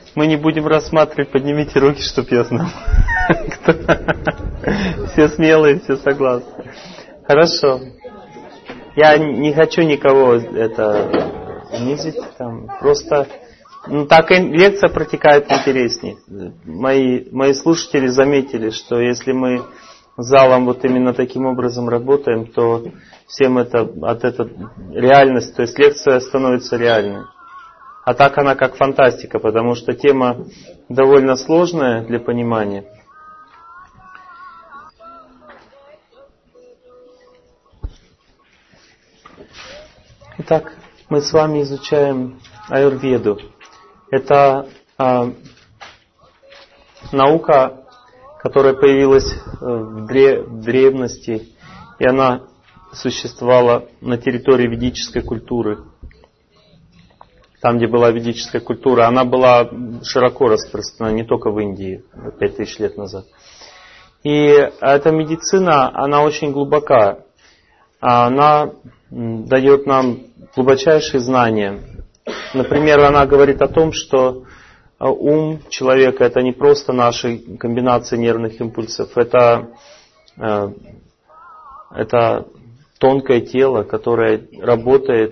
Мы не будем рассматривать, поднимите руки, чтоб я знал. Все смелые, все согласны. Хорошо. Я не хочу никого унизить. Просто так лекция протекает интереснее. Мои слушатели заметили, что если мы с залом вот именно таким образом работаем, то всем реальность, то есть лекция становится реальной. А так она как фантастика, потому что тема довольно сложная для понимания. Итак, мы с вами изучаем аюрведу. Это наука, которая появилась в древности, и она существовала на территории ведической культуры. Там, где была ведическая культура, она была широко распространена, не только в Индии, 5000 лет назад. И эта медицина, она очень глубока. Она дает нам глубочайшие знания. Например, она говорит о том, что ум человека — это не просто наши комбинации нервных импульсов, это тонкое тело, которое работает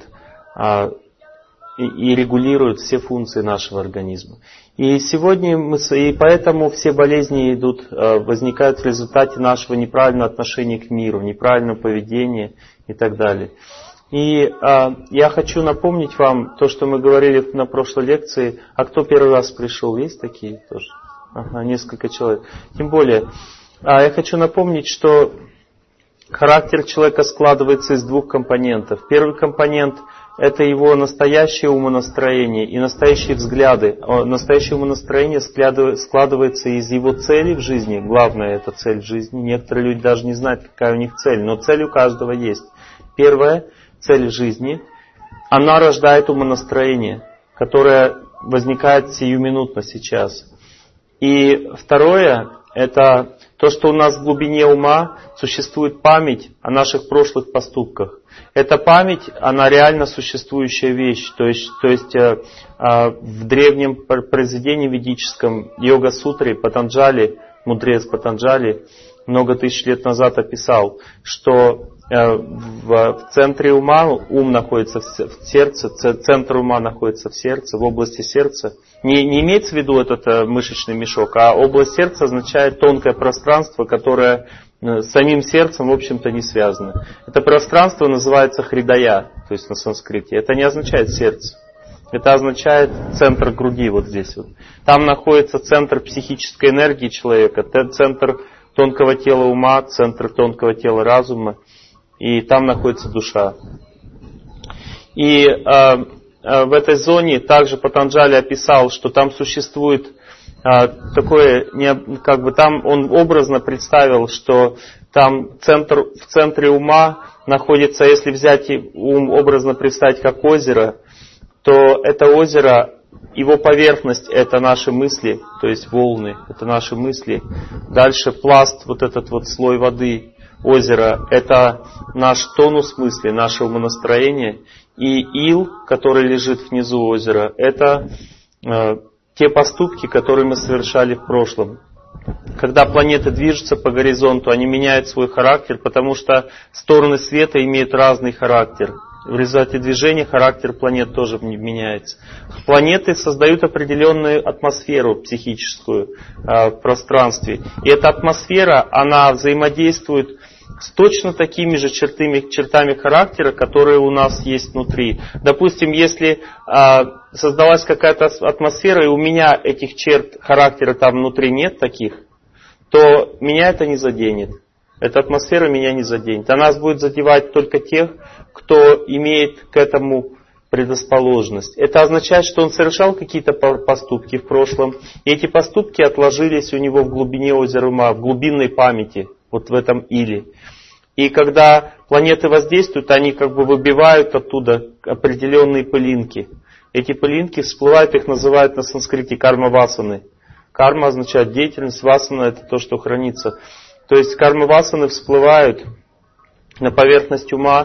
и регулирует все функции нашего организма. И сегодня и поэтому все болезни возникают в результате нашего неправильного отношения к миру, неправильного поведения и так далее. И я хочу напомнить вам то, что мы говорили на прошлой лекции. А кто первый раз пришел? Есть такие тоже? Ага, несколько человек. Тем более, я хочу напомнить, что характер человека складывается из двух компонентов. Первый компонент — это его настоящее умонастроение и настоящие взгляды. Настоящее умонастроение складывается из его целей в жизни. Главная это цель в жизни. Некоторые люди даже не знают, какая у них цель, но цель у каждого есть. Первая цель в жизни, она рождает умонастроение, которое возникает сиюминутно сейчас. И второе, это то, что у нас в глубине ума существует память о наших прошлых поступках. Эта память, она реально существующая вещь. То есть в древнем произведении ведическом Йога-сутре Патанджали, мудрец Патанджали, много тысяч лет назад описал, что в центре ума, ум находится в сердце, центр ума находится в сердце, в области сердца. Не имеется в виду этот мышечный мешок, а область сердца означает тонкое пространство, которое с самим сердцем, в общем-то, не связано. Это пространство называется хридая, то есть на санскрите. Это не означает сердце. Это означает центр груди, вот здесь вот. Там находится центр психической энергии человека, центр тонкого тела ума, центр тонкого тела разума. И там находится душа. И в этой зоне также Патанджали описал, что там существует такое, там он образно представил, что там в центре ума находится, если взять ум образно представить как озеро, то это озеро, его поверхность — это наши мысли, то есть волны, это наши мысли. Дальше пласт, вот этот вот слой воды, озеро — это наш тонус мысли, наше умонастроение. И ил, который лежит внизу озера, это те поступки, которые мы совершали в прошлом. Когда планеты движутся по горизонту, они меняют свой характер, потому что стороны света имеют разный характер. В результате движения характер планет тоже меняется. Планеты создают определенную атмосферу психическую в пространстве. И эта атмосфера, она взаимодействует с точно такими же чертами характера, которые у нас есть внутри. Допустим, если создалась какая-то атмосфера, и у меня этих черт характера там внутри нет таких, то меня это не заденет. Эта атмосфера меня не заденет. Она будет задевать только тех, кто имеет к этому предрасположенность. Это означает, что он совершал какие-то поступки в прошлом, и эти поступки отложились у него в глубине озера ума, в глубинной памяти, вот в этом иле. И когда планеты воздействуют, они как бы выбивают оттуда определенные пылинки. Эти пылинки всплывают, их называют на санскрите карма-васаны. Карма означает деятельность, васана — это то, что хранится. То есть карма-васаны всплывают на поверхность ума,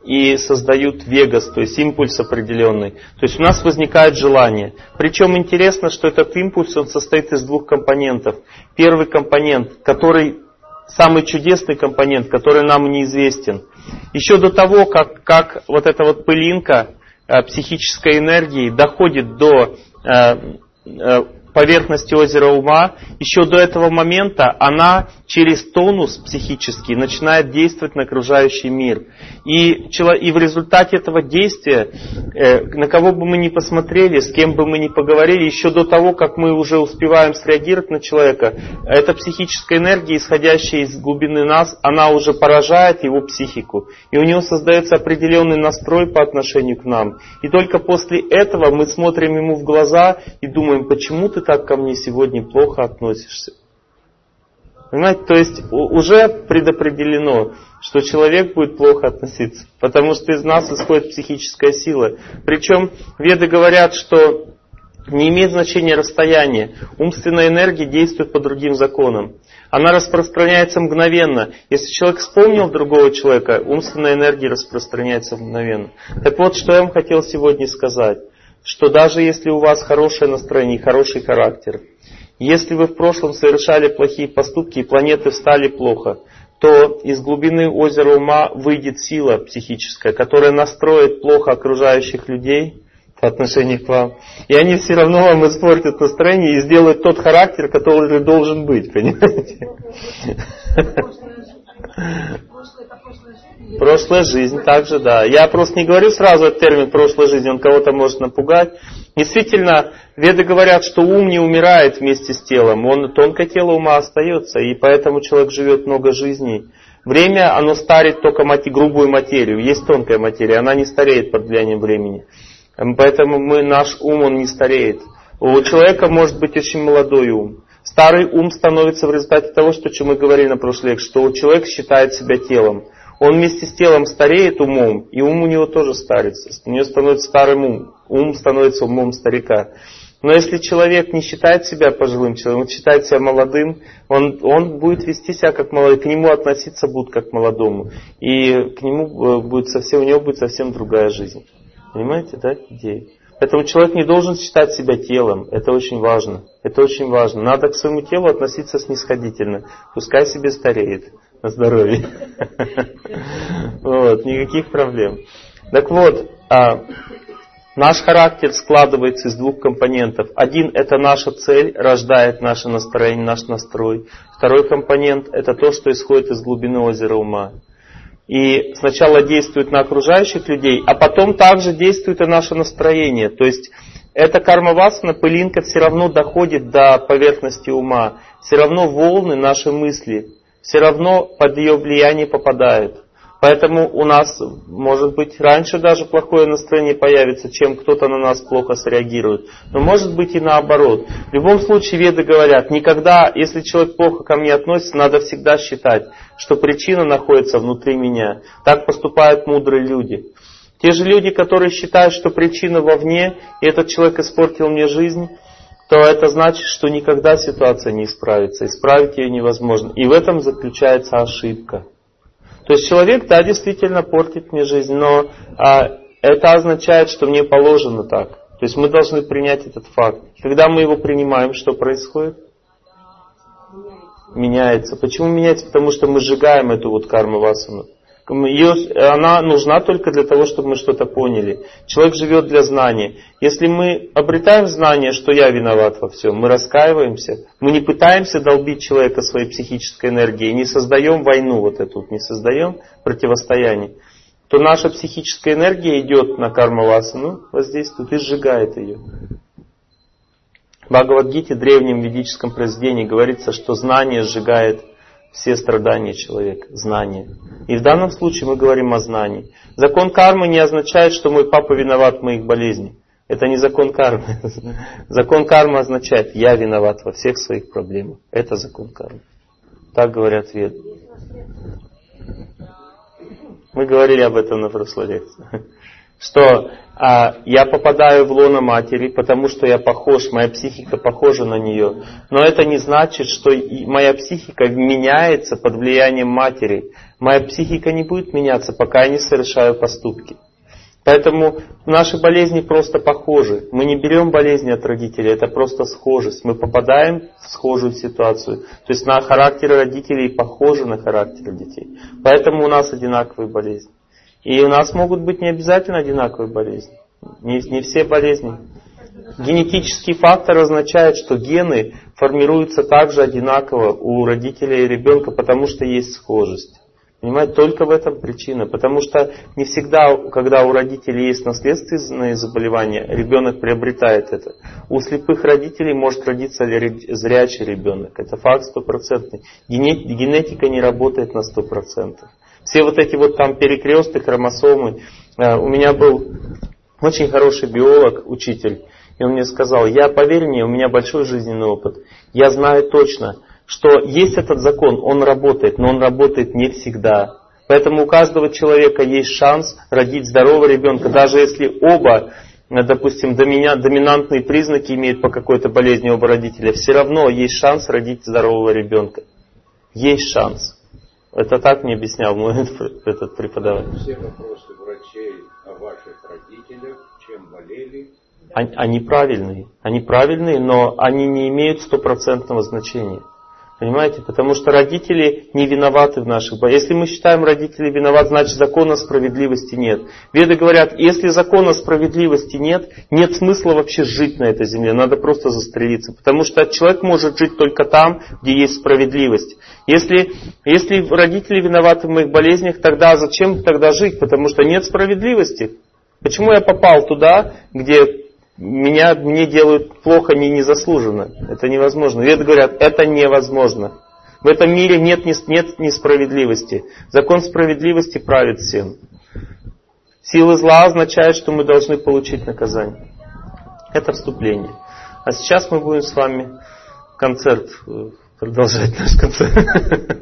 и создают вегас, то есть импульс определенный. То есть у нас возникает желание. Причем интересно, что этот импульс, он состоит из двух компонентов. Первый компонент, который самый чудесный компонент, который нам неизвестен. Еще до того, как вот эта вот пылинка психической энергии доходит до поверхности озера ума, еще до этого момента она через тонус психический начинает действовать на окружающий мир. И в результате этого действия, на кого бы мы ни посмотрели, с кем бы мы ни поговорили, еще до того, как мы уже успеваем среагировать на человека, эта психическая энергия, исходящая из глубины нас, она уже поражает его психику. И у него создается определенный настрой по отношению к нам. И только после этого мы смотрим ему в глаза и думаем, почему ты так ко мне сегодня плохо относишься. Понимаете, то есть уже предопределено, что человек будет плохо относиться, потому что из нас исходит психическая сила. Причем веды говорят, что не имеет значения расстояние. Умственная энергия действует по другим законам. Она распространяется мгновенно. Если человек вспомнил другого человека, умственная энергия распространяется мгновенно. Так вот, что я вам хотел сегодня сказать. Что даже если у вас хорошее настроение, хороший характер, если вы в прошлом совершали плохие поступки и планеты встали плохо, то из глубины озера ума выйдет сила психическая, которая настроит плохо окружающих людей по отношению к вам. И они все равно вам испортят настроение и сделают тот характер, который должен быть, понимаете? Прошлая жизнь также, да. Я просто не говорю сразу этот термин прошлой жизни, он кого-то может напугать. Действительно, веды говорят, что ум не умирает вместе с телом, тонкое тело ума остается, и поэтому человек живет много жизней. Время, оно старит только грубую материю, есть тонкая материя, она не стареет под влиянием времени. Поэтому наш ум, он не стареет. У человека может быть очень молодой ум. Старый ум становится в результате того, что мы говорили на прошлый век, что человек считает себя телом. Он вместе с телом стареет умом, и ум у него тоже старится. У него становится старым ум становится умом старика. Но если человек не считает себя пожилым человеком, он считает себя молодым, он будет вести себя как молодой, к нему относиться будут как к молодому. И к нему у него будет совсем другая жизнь. Понимаете, да, идея? Поэтому человек не должен считать себя телом. Это очень важно. Это очень важно. Надо к своему телу относиться снисходительно. Пускай себе стареет. На здоровье. Вот, никаких проблем. Так вот, наш характер складывается из двух компонентов. Один – это наша цель, рождает наше настроение, наш настрой. Второй компонент – это то, что исходит из глубины озера ума. И сначала действует на окружающих людей, а потом также действует и наше настроение. То есть, эта карма-васана, пылинка, все равно доходит до поверхности ума. Все равно волны нашей мысли все равно под ее влияние попадают. Поэтому у нас, может быть, раньше даже плохое настроение появится, чем кто-то на нас плохо среагирует. Но может быть и наоборот. В любом случае веды говорят, никогда, если человек плохо ко мне относится, надо всегда считать, что причина находится внутри меня. Так поступают мудрые люди. Те же люди, которые считают, что причина вовне, и этот человек испортил мне жизнь, то это значит, что никогда ситуация не исправится. Исправить ее невозможно. И в этом заключается ошибка. То есть человек, да, действительно портит мне жизнь, но это означает, что мне положено так. То есть мы должны принять этот факт. Когда мы его принимаем, что происходит? Меняется. Почему меняется? Потому что мы сжигаем эту вот карму-васану. Она нужна только для того, чтобы мы что-то поняли. Человек живет для знания. Если мы обретаем знание, что я виноват во всем, мы раскаиваемся, мы не пытаемся долбить человека своей психической энергией, не создаем войну вот эту, не создаем противостояние, то наша психическая энергия идет на карма-васану, воздействует и сжигает ее. В Бхагавад-гите, древнем ведическом произведении, говорится, что знание сжигает все страдания человека, знание. И в данном случае мы говорим о знании. Закон кармы не означает, что мой папа виноват в моих болезнях. Это не закон кармы. Закон кармы означает, я виноват во всех своих проблемах. Это закон кармы. Так говорят веды. Мы говорили об этом на прошлой лекции. что я попадаю в лоно матери, потому что я похож, моя психика похожа на нее. Но это не значит, что моя психика меняется под влиянием матери. Моя психика не будет меняться, пока я не совершаю поступки. Поэтому наши болезни просто похожи. Мы не берем болезни от родителей, это просто схожесть. Мы попадаем в схожую ситуацию. То есть на характер родителей похожи на характер детей. Поэтому у нас одинаковые болезни. И у нас могут быть не обязательно одинаковые болезни. Не все болезни. Генетический фактор означает, что гены формируются также одинаково у родителей и ребенка, потому что есть схожесть. Понимаете, только в этом причина. Потому что не всегда, когда у родителей есть наследственные заболевания, ребенок приобретает это. У слепых родителей может родиться зрячий ребенок. Это факт стопроцентный. Генетика не работает на 100%. Все вот эти вот там перекресты, хромосомы. У меня был очень хороший биолог, учитель. И он мне сказал, поверь мне, у меня большой жизненный опыт. Я знаю точно, что есть этот закон, он работает, но он работает не всегда. Поэтому у каждого человека есть шанс родить здорового ребенка, даже если оба, допустим, доминантные признаки имеют по какой-то болезни оба родителя, все равно есть шанс родить здорового ребенка. Есть шанс. Это так мне объяснял мой этот преподаватель. Все вопросы врачей о ваших родителях, чем болели? Они правильные, но они не имеют стопроцентного значения. Понимаете? Потому что родители не виноваты в наших болезнях. Если мы считаем родителей виноваты, значит закона справедливости нет. Веды говорят, если закона справедливости нет, нет смысла вообще жить на этой земле. Надо просто застрелиться. Потому что человек может жить только там, где есть справедливость. Если родители виноваты в моих болезнях, тогда зачем тогда жить? Потому что нет справедливости. Почему я попал туда, где мне делают плохо незаслуженно? Это невозможно. Веды говорят, это невозможно. В этом мире нет несправедливости. Закон справедливости правит всем. Сила зла означает, что мы должны получить наказание. Это вступление. А сейчас мы будем с вами продолжать наш концерт.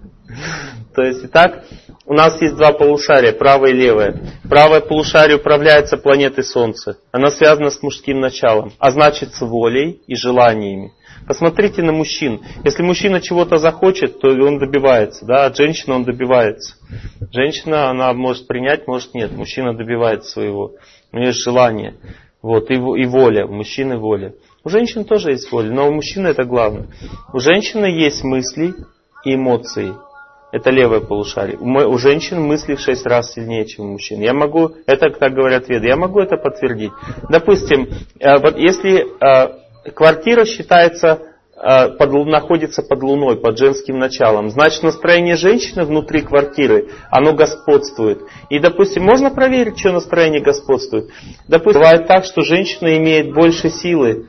То есть, итак, у нас есть два полушария, правое и левое. Правое полушарие управляется планетой Солнце. Она связана с мужским началом, а значит с волей и желаниями. Посмотрите на мужчин. Если мужчина чего-то захочет, то он добивается. Да? От женщины он добивается. Женщина, она может принять, может нет. Мужчина добивается своего. У нее есть желание. Вот, и воля. У мужчины воля. У женщин тоже есть воля, но у мужчины это главное. У женщины есть мысли и эмоции. Это левое полушарие. У женщин мысли в 6 раз сильнее, чем у мужчин. Это так говорят веды, я могу это подтвердить. Допустим, вот если квартира считается, находится под луной, под женским началом, значит настроение женщины внутри квартиры, оно господствует. И, допустим, можно проверить, что настроение господствует. Допустим, бывает так, что женщина имеет больше силы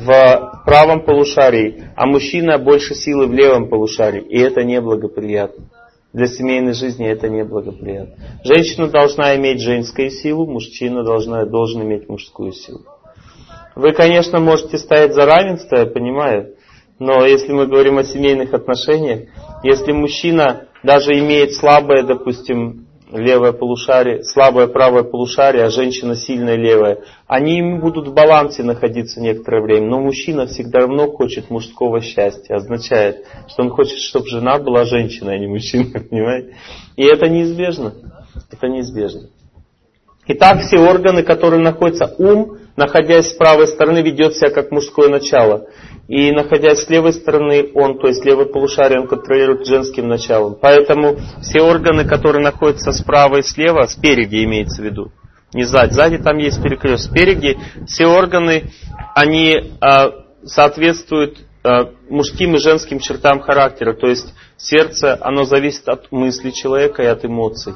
в правом полушарии, а мужчина больше силы в левом полушарии. И это неблагоприятно. Для семейной жизни это неблагоприятно. Женщина должна иметь женскую силу, мужчина должен иметь мужскую силу. Вы, конечно, можете стоять за равенство, я понимаю, но если мы говорим о семейных отношениях, если мужчина даже имеет слабое, допустим, левое полушарие, слабое правое полушарие, а женщина сильная левая, они будут в балансе находиться некоторое время. Но мужчина всегда равно хочет мужского счастья. Означает, что он хочет, чтобы жена была женщиной, а не мужчина. Понимаете? И это неизбежно. Это неизбежно. Итак, все органы, которые находятся, ум, находясь с правой стороны, ведет себя как мужское начало. И находясь с левой стороны, то есть левое полушарие, он контролирует женским началом. Поэтому все органы, которые находятся справа и слева, спереди имеется в виду, не сзади. Сзади там есть перекрест. Спереди все органы, они соответствуют мужским и женским чертам характера. То есть сердце, оно зависит от мысли человека и от эмоций.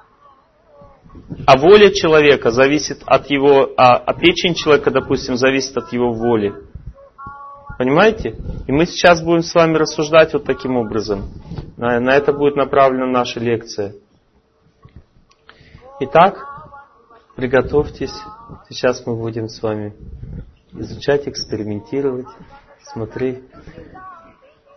А воля человека зависит от его, а печень человека, допустим, зависит от его воли. Понимаете? И мы сейчас будем с вами рассуждать вот таким образом. На это будет направлена наша лекция. Итак, приготовьтесь. Сейчас мы будем с вами изучать, экспериментировать, смотреть.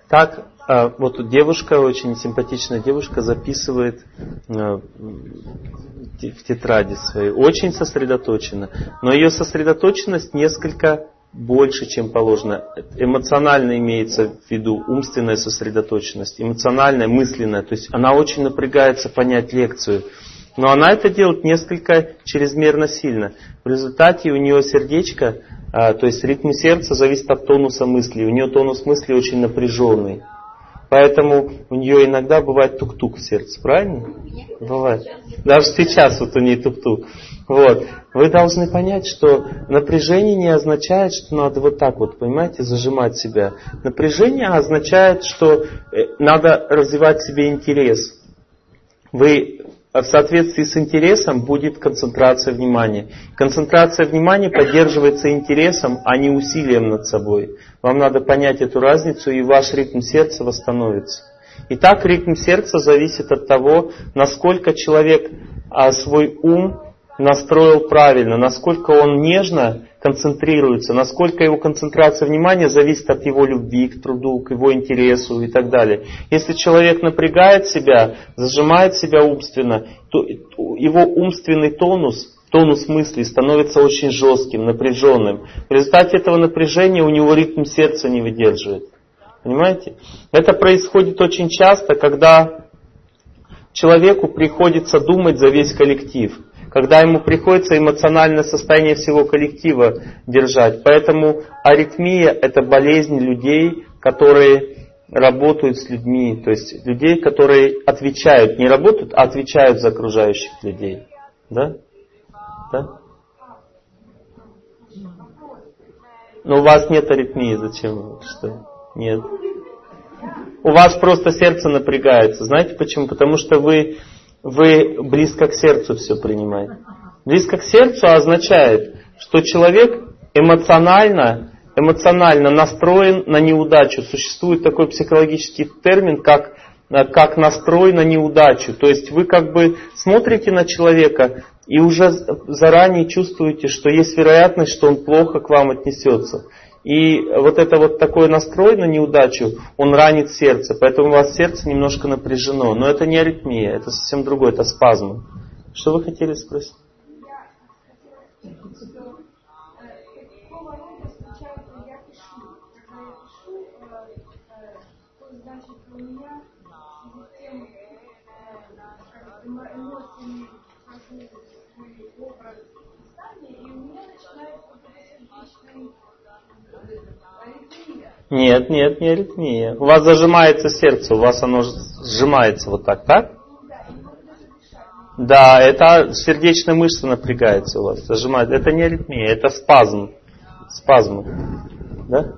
Так, вот тут девушка, очень симпатичная девушка, записывает в тетради своей, очень сосредоточена, но ее сосредоточенность несколько больше, чем положено. Эмоционально имеется в виду умственная сосредоточенность, эмоциональная, мысленная, то есть она очень напрягается понять лекцию. Но она это делает несколько чрезмерно сильно. В результате у нее сердечко, то есть ритм сердца зависит от тонуса мысли. У нее тонус мысли очень напряженный. Поэтому у нее иногда бывает тук-тук в сердце, правильно? Бывает. Даже сейчас вот у нее тук-тук. Вот. Вы должны понять, что напряжение не означает, что надо вот так вот, понимаете, зажимать себя. Напряжение означает, что надо развивать в себе интерес. Вы в соответствии с интересом будет концентрация внимания. Концентрация внимания поддерживается интересом, а не усилием над собой. Вам надо понять эту разницу, и ваш ритм сердца восстановится. Итак, ритм сердца зависит от того, насколько человек свой ум настроил правильно, насколько он нежно концентрируется, насколько его концентрация внимания зависит от его любви к труду, к его интересу и так далее. Если человек напрягает себя, зажимает себя умственно, то его умственный тонус мысли становится очень жестким, напряженным. В результате этого напряжения у него ритм сердца не выдерживает. Понимаете? Это происходит очень часто, когда человеку приходится думать за весь коллектив. Когда ему приходится эмоциональное состояние всего коллектива держать. Поэтому аритмия – это болезнь людей, которые работают с людьми. То есть людей, которые отвечают, не работают, а отвечают за окружающих людей. Да? Да? Но у вас нет аритмии, зачем? Что? Нет. У вас просто сердце напрягается. Знаете почему? Потому что вы близко к сердцу все принимаете. Близко к сердцу означает, что человек эмоционально настроен на неудачу. Существует такой психологический термин, как настрой на неудачу. То есть вы как бы смотрите на человека и уже заранее чувствуете, что есть вероятность, что он плохо к вам отнесется. И вот это вот такой настрой на неудачу, он ранит сердце. Поэтому у вас сердце немножко напряжено. Но это не аритмия, это совсем другое, это спазм. Что вы хотели спросить? Нет, не аритмия. У вас зажимается сердце, у вас оно сжимается вот так, так? Да, это сердечная мышца напрягается у вас, зажимает. Это не аритмия, это спазм. Спазм. Да?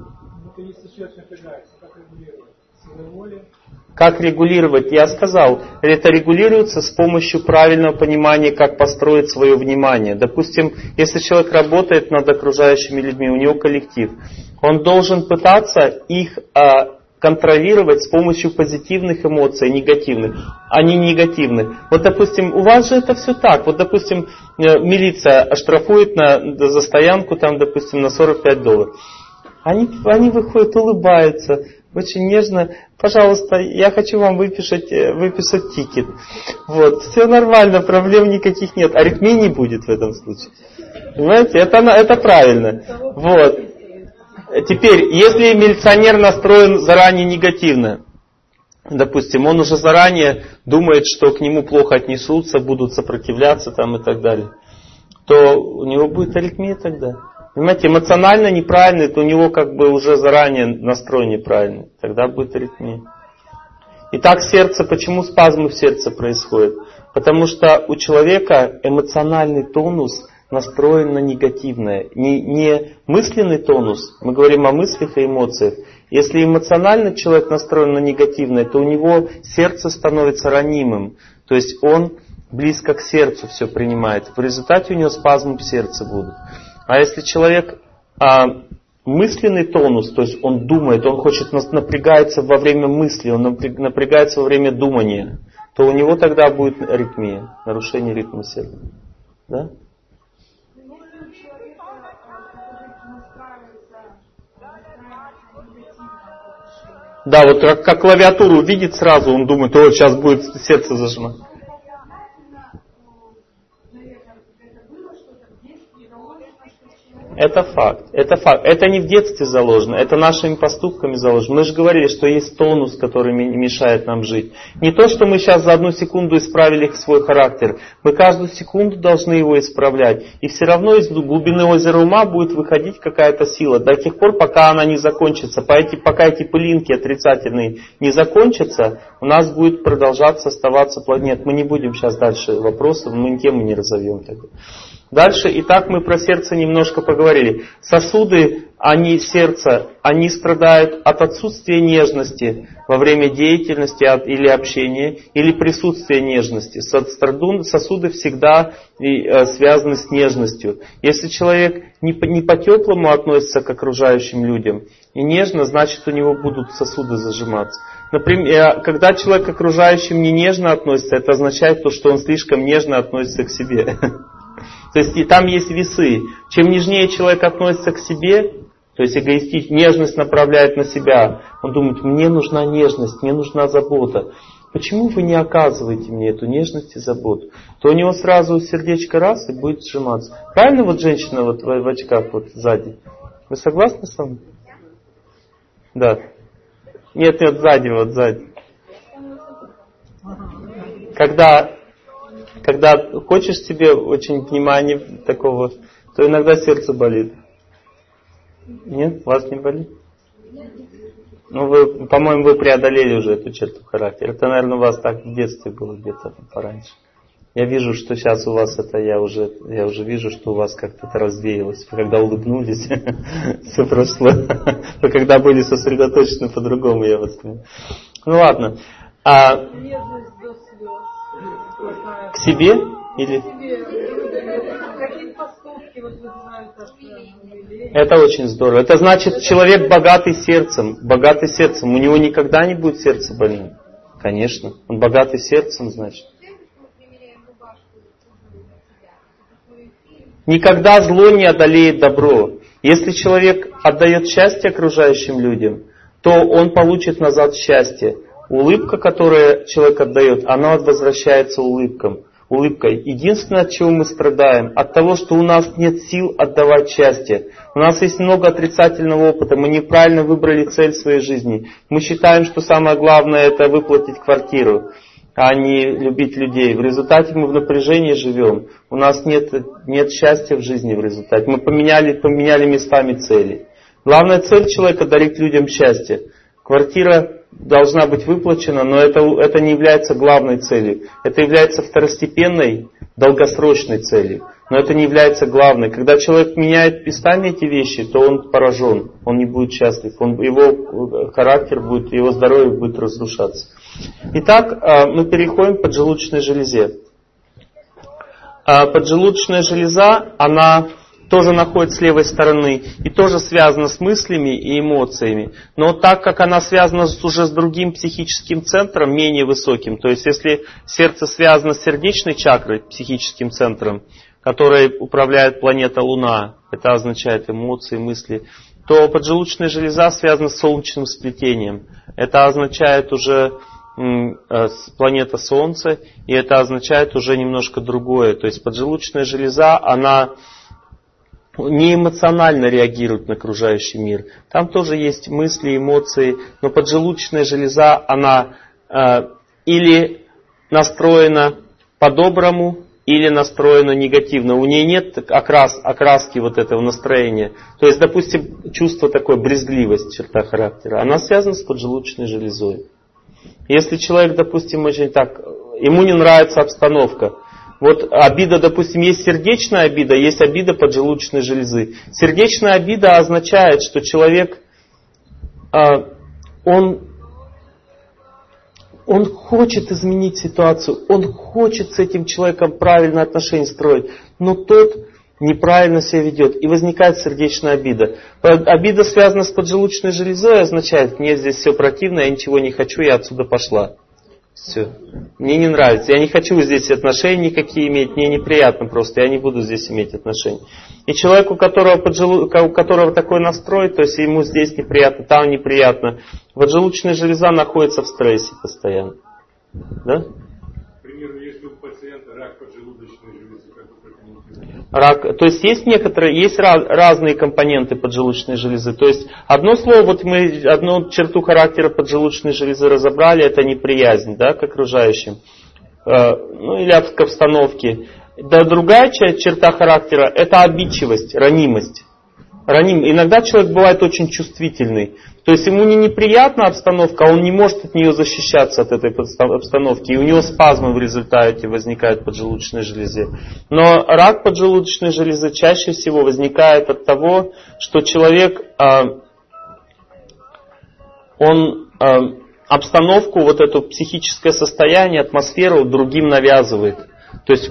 Как регулировать? Я сказал, это регулируется с помощью правильного понимания, как построить свое внимание. Допустим, если человек работает над окружающими людьми, у него коллектив, он должен пытаться их контролировать с помощью позитивных эмоций, негативных, а не негативных. Вот, допустим, у вас же это все так. Вот, допустим, милиция оштрафует за стоянку, там, допустим, на $45. Они выходят, улыбаются, очень нежно. Пожалуйста, я хочу вам выписать тикет. Вот, все нормально, проблем никаких нет. Аритмии не будет в этом случае. Понимаете, это правильно. Вот. Теперь, если милиционер настроен заранее негативно, допустим, он уже заранее думает, что к нему плохо отнесутся, будут сопротивляться там и так далее, то у него будет аритмия тогда. Понимаете, эмоционально неправильный, то у него как бы уже заранее настрой неправильный. Тогда будет аритмия. Итак, сердце, почему спазмы в сердце происходят? Потому что у человека эмоциональный тонус настроен на негативное. Не мысленный тонус, мы говорим о мыслях и эмоциях. Если эмоционально человек настроен на негативное, то у него сердце становится ранимым. То есть он близко к сердцу все принимает. В результате у него спазмы в сердце будут. А если человек мысленный тонус, то есть он думает, он напрягается во время мысли, он напрягается во время думания, то у него тогда будет аритмия, нарушение ритма сердца. Да? Да, вот как клавиатуру увидит сразу, он думает, о, сейчас будет сердце зажимать. Это факт, это факт. Это не в детстве заложено, это нашими поступками заложено. Мы же говорили, что есть тонус, который мешает нам жить. Не то, что мы сейчас за одну секунду исправили свой характер. Мы каждую секунду должны его исправлять. И все равно из глубины озера ума будет выходить какая-то сила. До тех пор, пока она не закончится. Пока эти пылинки отрицательные не закончатся, у нас будет продолжаться оставаться планета. Мы не будем сейчас дальше вопросов, мы тему не разовьем тогда. Дальше, итак, мы про сердце немножко поговорили. Сосуды, сердце, они страдают от отсутствия нежности во время деятельности или общения, или присутствия нежности. Сосуды всегда связаны с нежностью. Если человек не по-теплому относится к окружающим людям и нежно, значит у него будут сосуды зажиматься. Например, когда человек к окружающим не нежно относится, это означает то, что он слишком нежно относится к себе. То есть и там есть весы. Чем нежнее человек относится к себе, то есть нежность направляет на себя. Он думает, мне нужна нежность, мне нужна забота. Почему вы не оказываете мне эту нежность и заботу? То у него сразу сердечко раз и будет сжиматься. Правильно вот женщина вот в очках вот сзади? Вы согласны со мной? Да. Нет, сзади, вот сзади. Когда хочешь себе очень внимания такого, то иногда сердце болит. Нет? У вас не болит? Ну, по-моему, вы преодолели уже эту черту характера. Это, наверное, у вас так в детстве было где-то пораньше. Я вижу, что сейчас у вас это, я уже вижу, что у вас как-то это развеялось. Вы когда улыбнулись, все прошло. Вы когда были сосредоточены по-другому, я вас понимаю. Ну ладно. К себе или? Это очень здорово. Это значит, человек богатый сердцем. Богатый сердцем. У него никогда не будет сердце больным. Конечно. Он богатый сердцем, значит. Никогда зло не одолеет добро. Если человек отдает счастье окружающим людям, то он получит назад счастье. Улыбка, которую человек отдает, она возвращается улыбкой. Единственное, от чего мы страдаем, от того, что у нас нет сил отдавать счастье. У нас есть много отрицательного опыта, мы неправильно выбрали цель своей жизни. Мы считаем, что самое главное это выплатить квартиру, а не любить людей. В результате мы в напряжении живем. У нас нет счастья в жизни в результате. Мы поменяли местами цели. Главная цель человека — дарить людям счастье. Квартира должна быть выплачена, но это не является главной целью. Это является второстепенной, долгосрочной целью. Но это не является главной. Когда человек меняет местами эти вещи, то он поражен, он не будет счастлив. Его характер будет, его здоровье будет разрушаться. Итак, мы переходим к поджелудочной железе. Поджелудочная железа, она тоже находится с левой стороны и тоже связана с мыслями и эмоциями. Но так как она связана уже с другим психическим центром, менее высоким, то есть если сердце связано с сердечной чакрой, психическим центром, который управляет планета Луна, это означает эмоции, мысли, то поджелудочная железа связана с солнечным сплетением. Это означает уже планета Солнце, и это означает уже немножко другое. То есть поджелудочная железа, она не эмоционально реагирует на окружающий мир. Там тоже есть мысли, эмоции, но поджелудочная железа, она или настроена по-доброму, или настроена негативно. У нее нет окраски вот этого настроения. То есть, допустим, чувство такое, брезгливость, черта характера, она связана с поджелудочной железой. Если человек, допустим, очень так, ему не нравится обстановка, вот обида, допустим, есть сердечная обида, есть обида поджелудочной железы. Сердечная обида означает, что человек, он хочет изменить ситуацию, он хочет с этим человеком правильные отношения строить, но тот неправильно себя ведет, и возникает сердечная обида. Обида, связанная с поджелудочной железой, означает, мне здесь все противно, я ничего не хочу, я отсюда пошла. Все. Мне не нравится. Я не хочу здесь отношения никакие иметь. Мне неприятно просто. Я не буду здесь иметь отношений. И человеку, у которого такой настрой, то есть ему здесь неприятно, там неприятно, Поджелудочная железа находится в стрессе постоянно. Да? К примеру, если у пациента рак поджелудочной железы, как вы прокомментируете? Рак, то есть есть разные компоненты поджелудочной железы. То есть одно слово, вот мы одну черту характера поджелудочной железы разобрали, это неприязнь, да, к окружающим, или к обстановке. Да, другая черта характера это обидчивость, ранимость. Иногда человек бывает очень чувствительный. То есть ему не неприятна обстановка, а он не может от нее защищаться, от этой обстановки. И у него спазмы в результате возникают в поджелудочной железе. Но рак поджелудочной железы чаще всего возникает от того, что человек, обстановку, вот это психическое состояние, атмосферу другим навязывает. То есть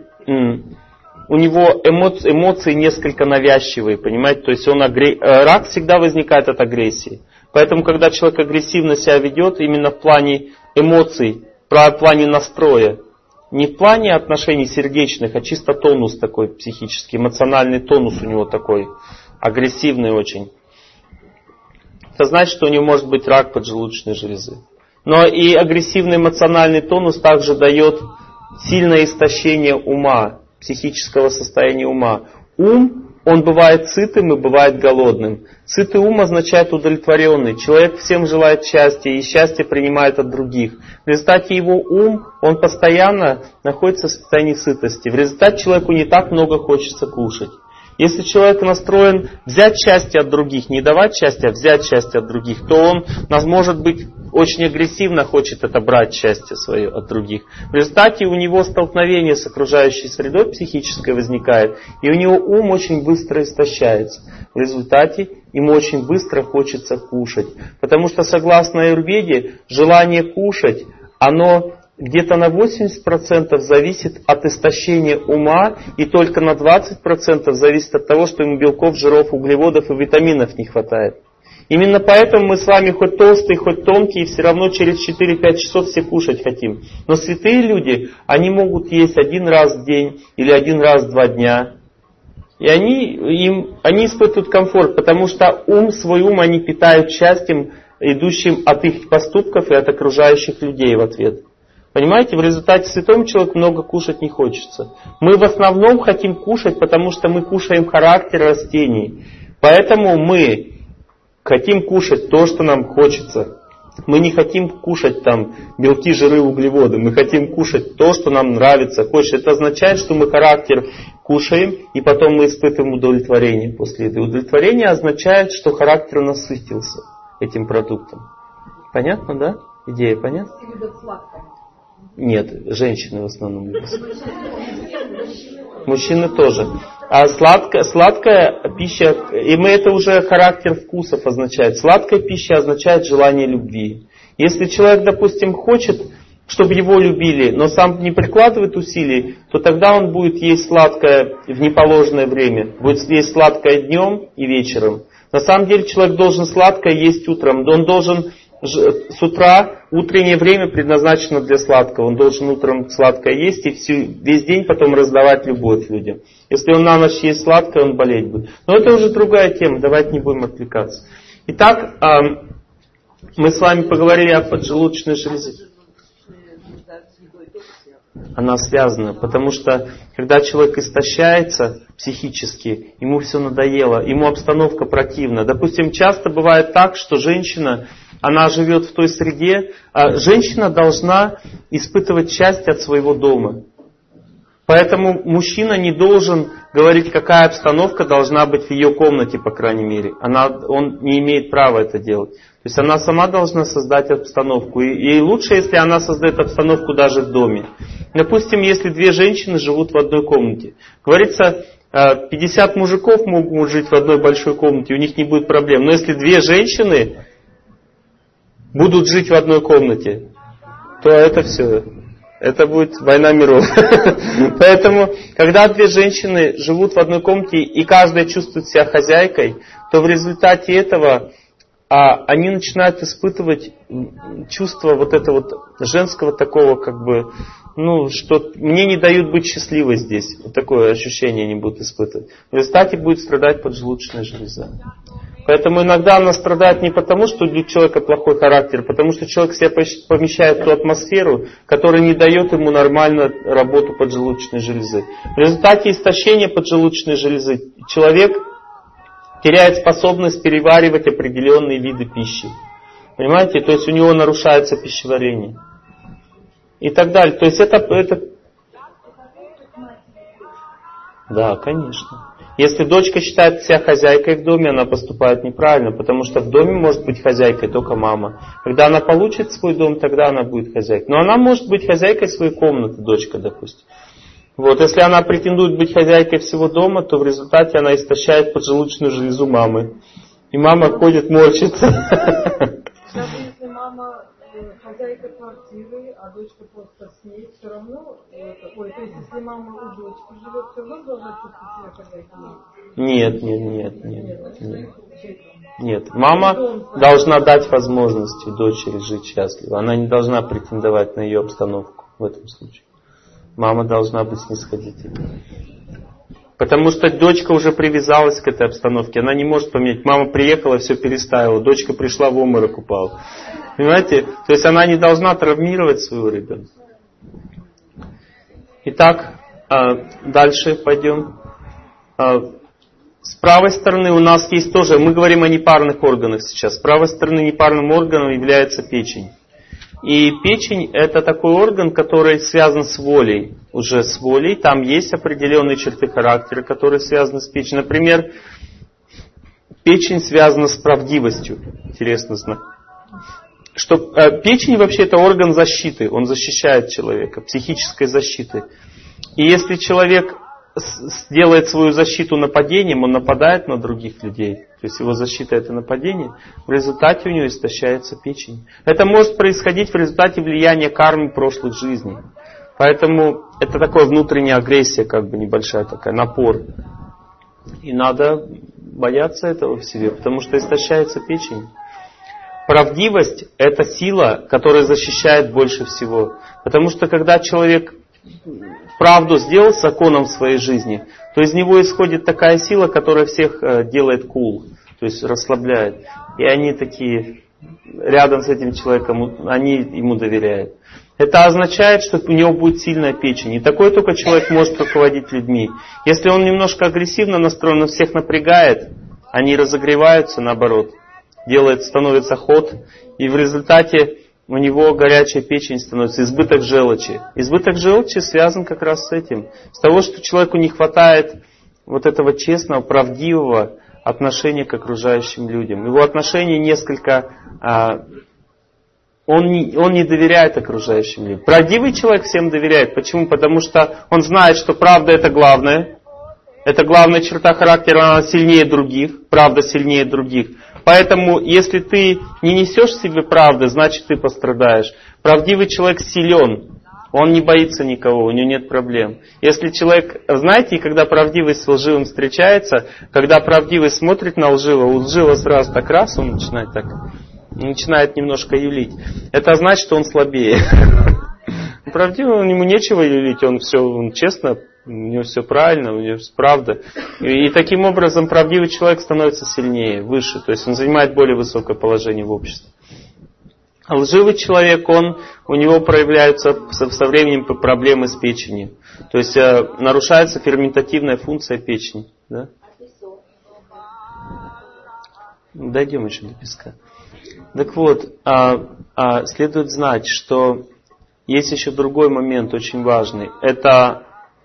у него эмоции несколько навязчивые, понимаете? То есть рак всегда возникает от агрессии. Поэтому, когда человек агрессивно себя ведет, именно в плане эмоций, в плане настроя, не в плане отношений сердечных, а чисто тонус такой психический, эмоциональный тонус у него такой, агрессивный очень. Это значит, что у него может быть рак поджелудочной железы. Но и агрессивный эмоциональный тонус также дает сильное истощение ума, психического состояния ума. Ум, он бывает сытым и бывает голодным. Сытый ум означает удовлетворенный. Человек всем желает счастья и счастье принимает от других. В результате его ум, он постоянно находится в состоянии сытости. В результате человеку не так много хочется кушать. Если человек настроен взять счастье от других, не давать счастья, а взять счастье от других, то он, может быть, очень агрессивно хочет это брать счастье свое от других. В результате у него столкновение с окружающей средой психической возникает, и у него ум очень быстро истощается. В результате ему очень быстро хочется кушать. Потому что, согласно аюрведе, желание кушать, оно где-то на 80% зависит от истощения ума, и только на 20% зависит от того, что ему белков, жиров, углеводов и витаминов не хватает. Именно поэтому мы с вами хоть толстые, хоть тонкие, все равно через 4-5 часов все кушать хотим. Но святые люди, они могут есть 1 раз в день или 1 раз в 2 дня. И они испытывают комфорт, потому что свой ум они питают счастьем, идущим от их поступков и от окружающих людей в ответ. Понимаете, в результате святому человеку много кушать не хочется. Мы в основном хотим кушать, потому что мы кушаем характер растений. Поэтому мы хотим кушать то, что нам хочется. Мы не хотим кушать там белки, жиры, углеводы. Мы хотим кушать то, что нам нравится, хочется. Это означает, что мы характер кушаем, и потом мы испытываем удовлетворение после этого. Удовлетворение означает, что характер насытился этим продуктом. Понятно, да? Идея понятна? Нет, женщины в основном любят. Мужчины тоже. А сладкая пища, и это уже характер вкусов означает. Сладкая пища означает желание любви. Если человек, допустим, хочет, чтобы его любили, но сам не прикладывает усилий, то тогда он будет есть сладкое в неположенное время. Будет есть сладкое днем и вечером. На самом деле человек должен сладкое есть утром. Он должен с утра, утреннее время предназначено для сладкого. Он должен утром сладкое есть и весь день потом раздавать любовь людям. Если он на ночь ест сладкое, он болеть будет. Но это уже другая тема, давайте не будем отвлекаться. Итак, мы с вами поговорили о поджелудочной железе. Она связана, потому что когда человек истощается психически, ему все надоело, ему обстановка противна. Допустим, часто бывает так, что женщина, она живет в той среде, женщина должна испытывать счастье от своего дома. Поэтому мужчина не должен говорить, какая обстановка должна быть в ее комнате, по крайней мере. Он не имеет права это делать. То есть она сама должна создать обстановку. И лучше, если она создает обстановку даже в доме. Допустим, если 2 женщины живут в одной комнате. Говорится, 50 мужиков могут жить в одной большой комнате, у них не будет проблем. Но если 2 женщины будут жить в одной комнате, то это все. Это будет война миров. Поэтому, когда 2 женщины живут в одной комнате, и каждая чувствует себя хозяйкой, то в результате этого они начинают испытывать чувство вот этого вот женского такого, что мне не дают быть счастливой здесь. Вот такое ощущение они будут испытывать. В результате будет страдать поджелудочная железа. Поэтому иногда она страдает не потому, что у человека плохой характер, а потому что человек себя помещает в ту атмосферу, которая не дает ему нормально работу поджелудочной железы. В результате истощения поджелудочной железы человек теряет способность переваривать определенные виды пищи. Понимаете? То есть у него нарушается пищеварение. И так далее. То есть это... Да, конечно. Если дочка считает себя хозяйкой в доме, она поступает неправильно, потому что в доме может быть хозяйкой только мама. Когда она получит свой дом, тогда она будет хозяйкой. Но она может быть хозяйкой своей комнаты, дочка, допустим. Вот, если она претендует быть хозяйкой всего дома, то в результате она истощает поджелудочную железу мамы. И мама ходит, морщится. Даже если мама хозяйка квартиры, а дочка просто с ней, все равно, то есть если мама у дочки живет, все равно должна чувствовать себя хозяйкой? Нет. Мама должна дать возможность дочери жить счастливо. Она не должна претендовать на ее обстановку в этом случае. Мама должна быть снисходительной. Потому что дочка уже привязалась к этой обстановке. Она не может поменять. Мама приехала, все переставила. Дочка пришла, в обморок упала. Понимаете? То есть она не должна травмировать своего ребенка. Итак, дальше пойдем. С правой стороны у нас есть тоже, мы говорим о непарных органах сейчас. С правой стороны непарным органом является печень. И печень это такой орган, который связан с волей. Уже с волей. Там есть определенные черты характера, которые связаны с печенью. Например, печень связана с правдивостью. Интересно знать. Что печень вообще это орган защиты. Он защищает человека. Психической защиты. И если человек делает свою защиту нападением, он нападает на других людей. То есть его защита это нападение. В результате у него истощается печень. Это может происходить в результате влияния кармы прошлых жизней. Поэтому это такая внутренняя агрессия, как бы небольшая такая, напор. И надо бояться этого в себе, потому что истощается печень. Правдивость это сила, которая защищает больше всего. Потому что когда человек правду сделал законом в своей жизни, то из него исходит такая сила, которая всех делает cool, то есть расслабляет. И они такие, рядом с этим человеком, они ему доверяют. Это означает, что у него будет сильная печень. И такой только человек может руководить людьми. Если он немножко агрессивно настроен, он всех напрягает, они разогреваются, наоборот. Становится ход, и в результате у него горячая печень становится, избыток желчи. Избыток желчи связан как раз с этим. С того, что человеку не хватает вот этого честного, правдивого отношения к окружающим людям. Его отношение несколько... Он не доверяет окружающим людям. Правдивый человек всем доверяет. Почему? Потому что он знает, что правда это главное. Это главная черта характера, она сильнее других. Правда сильнее других. Поэтому, если ты не несешь в себе правды, значит ты пострадаешь. Правдивый человек силен. Он не боится никого, у него нет проблем. Если человек, знаете, когда правдивый с лживым встречается, когда правдивый смотрит на лживого, у лживого сразу так раз, он начинает немножко юлить. Это значит, что он слабее. Правдивый, ему нечего юлить, он честно, у него все правильно, у него все правда. И таким образом правдивый человек становится сильнее, выше, то есть он занимает более высокое положение в обществе. А лживый человек, у него проявляются со временем проблемы с печенью. То есть нарушается ферментативная функция печени. Да? Дойдем еще до песка. Так вот, следует знать, что есть еще другой момент очень важный. Это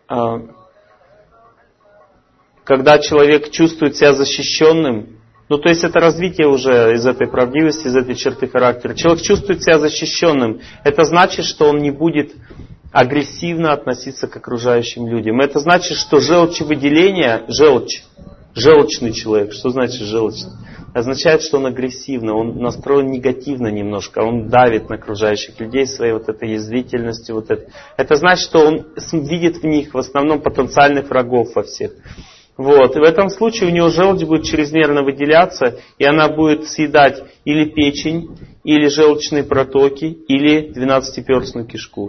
когда человек чувствует себя защищенным. То есть это развитие уже из этой правдивости, из этой черты характера. Человек чувствует себя защищенным. Это значит, что он не будет агрессивно относиться к окружающим людям. Это значит, что желчевыделение, желчный человек, что значит желчный? Означает, что он агрессивно, он настроен негативно немножко, он давит на окружающих людей своей вот этой язвительностью. Это значит, что он видит в них в основном потенциальных врагов во всех. И в этом случае у него желчь будет чрезмерно выделяться, и она будет съедать или печень, или желчные протоки, или 12-перстную кишку.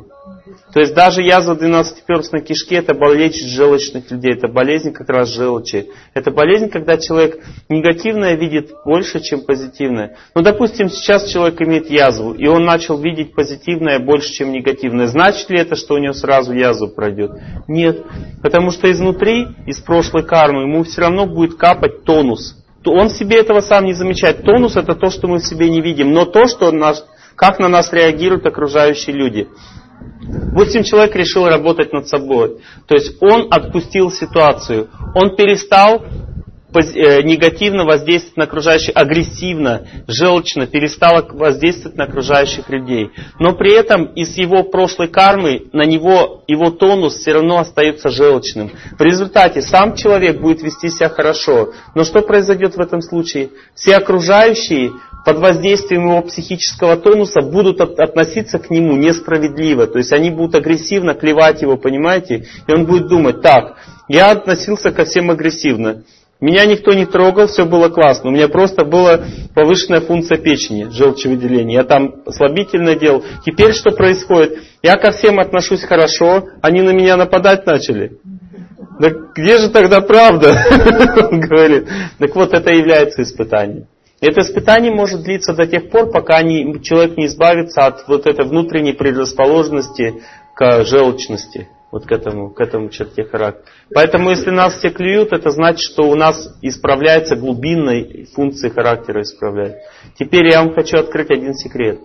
То есть даже язва 12-перстной кишки — это болезнь желчных людей, это болезнь как раз желчи. Это болезнь, когда человек негативное видит больше, чем позитивное. Ну, допустим, сейчас человек имеет язву, и он начал видеть позитивное больше, чем негативное. Значит ли это, что у него сразу язва пройдет? Нет. Потому что изнутри, из прошлой кармы, ему все равно будет капать тонус. Он себе этого сам не замечает. Тонус — это то, что мы в себе не видим, но то, что как на нас реагируют окружающие люди. Допустим, человек решил работать над собой. То есть он отпустил ситуацию. Он перестал негативно воздействовать на окружающих, агрессивно, желчно перестал воздействовать на окружающих людей. Но при этом из его прошлой кармы на него его тонус все равно остается желчным. В результате сам человек будет вести себя хорошо. Но что произойдет в этом случае? Все окружающие под воздействием его психического тонуса будут относиться к нему несправедливо. То есть они будут агрессивно клевать его, понимаете? И он будет думать: так, я относился ко всем агрессивно. Меня никто не трогал, все было классно. У меня просто была повышенная функция печени, желчевыделения. Я там слабительное делал. Теперь что происходит? Я ко всем отношусь хорошо, они на меня нападать начали. Да где же тогда правда? Он говорит. Так вот, это является испытанием. Это испытание может длиться до тех пор, пока человек не избавится от вот этой внутренней предрасположенности к желчности. Вот к этому черте характера. Поэтому, если нас все клюют, это значит, что у нас исправляется глубинной функции характера исправляется. Теперь я вам хочу открыть один секрет.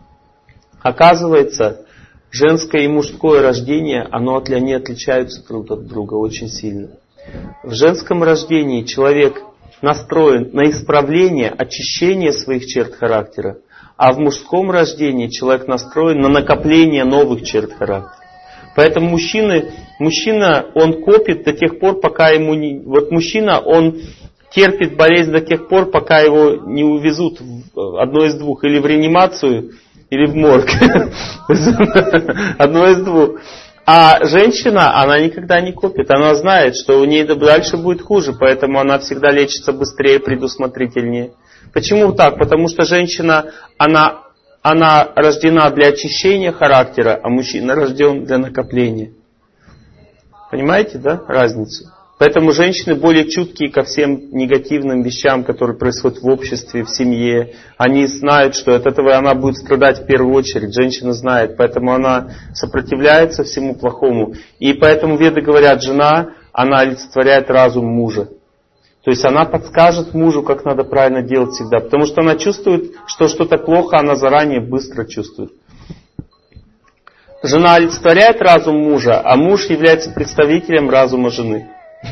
Оказывается, женское и мужское рождение, они отличаются друг от друга очень сильно. В женском рождении человек настроен на исправление, очищение своих черт характера, а в мужском рождении человек настроен на накопление новых черт характера. Поэтому мужчина, он копит до тех пор, пока ему не... Вот мужчина, он терпит болезнь до тех пор, пока его не увезут в одно из двух. Или в реанимацию, или в морг. Одно из двух. А женщина, она никогда не копит. Она знает, что у ней дальше будет хуже. Поэтому она всегда лечится быстрее, предусмотрительнее. Почему так? Потому что женщина, она рождена для очищения характера, а мужчина рожден для накопления. Понимаете, да, разницу? Поэтому женщины более чуткие ко всем негативным вещам, которые происходят в обществе, в семье. Они знают, что от этого она будет страдать в первую очередь. Женщина знает, поэтому она сопротивляется всему плохому. И поэтому веды говорят, жена, она олицетворяет разум мужа. То есть она подскажет мужу, как надо правильно делать всегда. Потому что она чувствует, что что-то плохо, она заранее быстро чувствует. Жена олицетворяет разум мужа, а муж является представителем разума жены.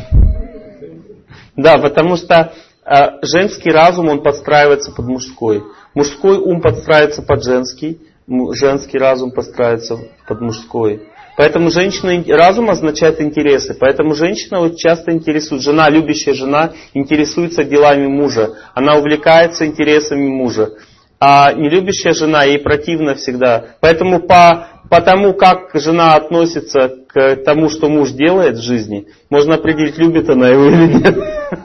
Да, потому что женский разум, он подстраивается под мужской. Мужской ум подстраивается под женский, женский разум подстраивается под мужской. Поэтому разум означает интересы. Поэтому женщина вот часто интересует, любящая жена, интересуется делами мужа. Она увлекается интересами мужа. А нелюбящая жена, ей противно всегда. Поэтому по тому, как жена относится к тому, что муж делает в жизни, можно определить, любит она его или нет.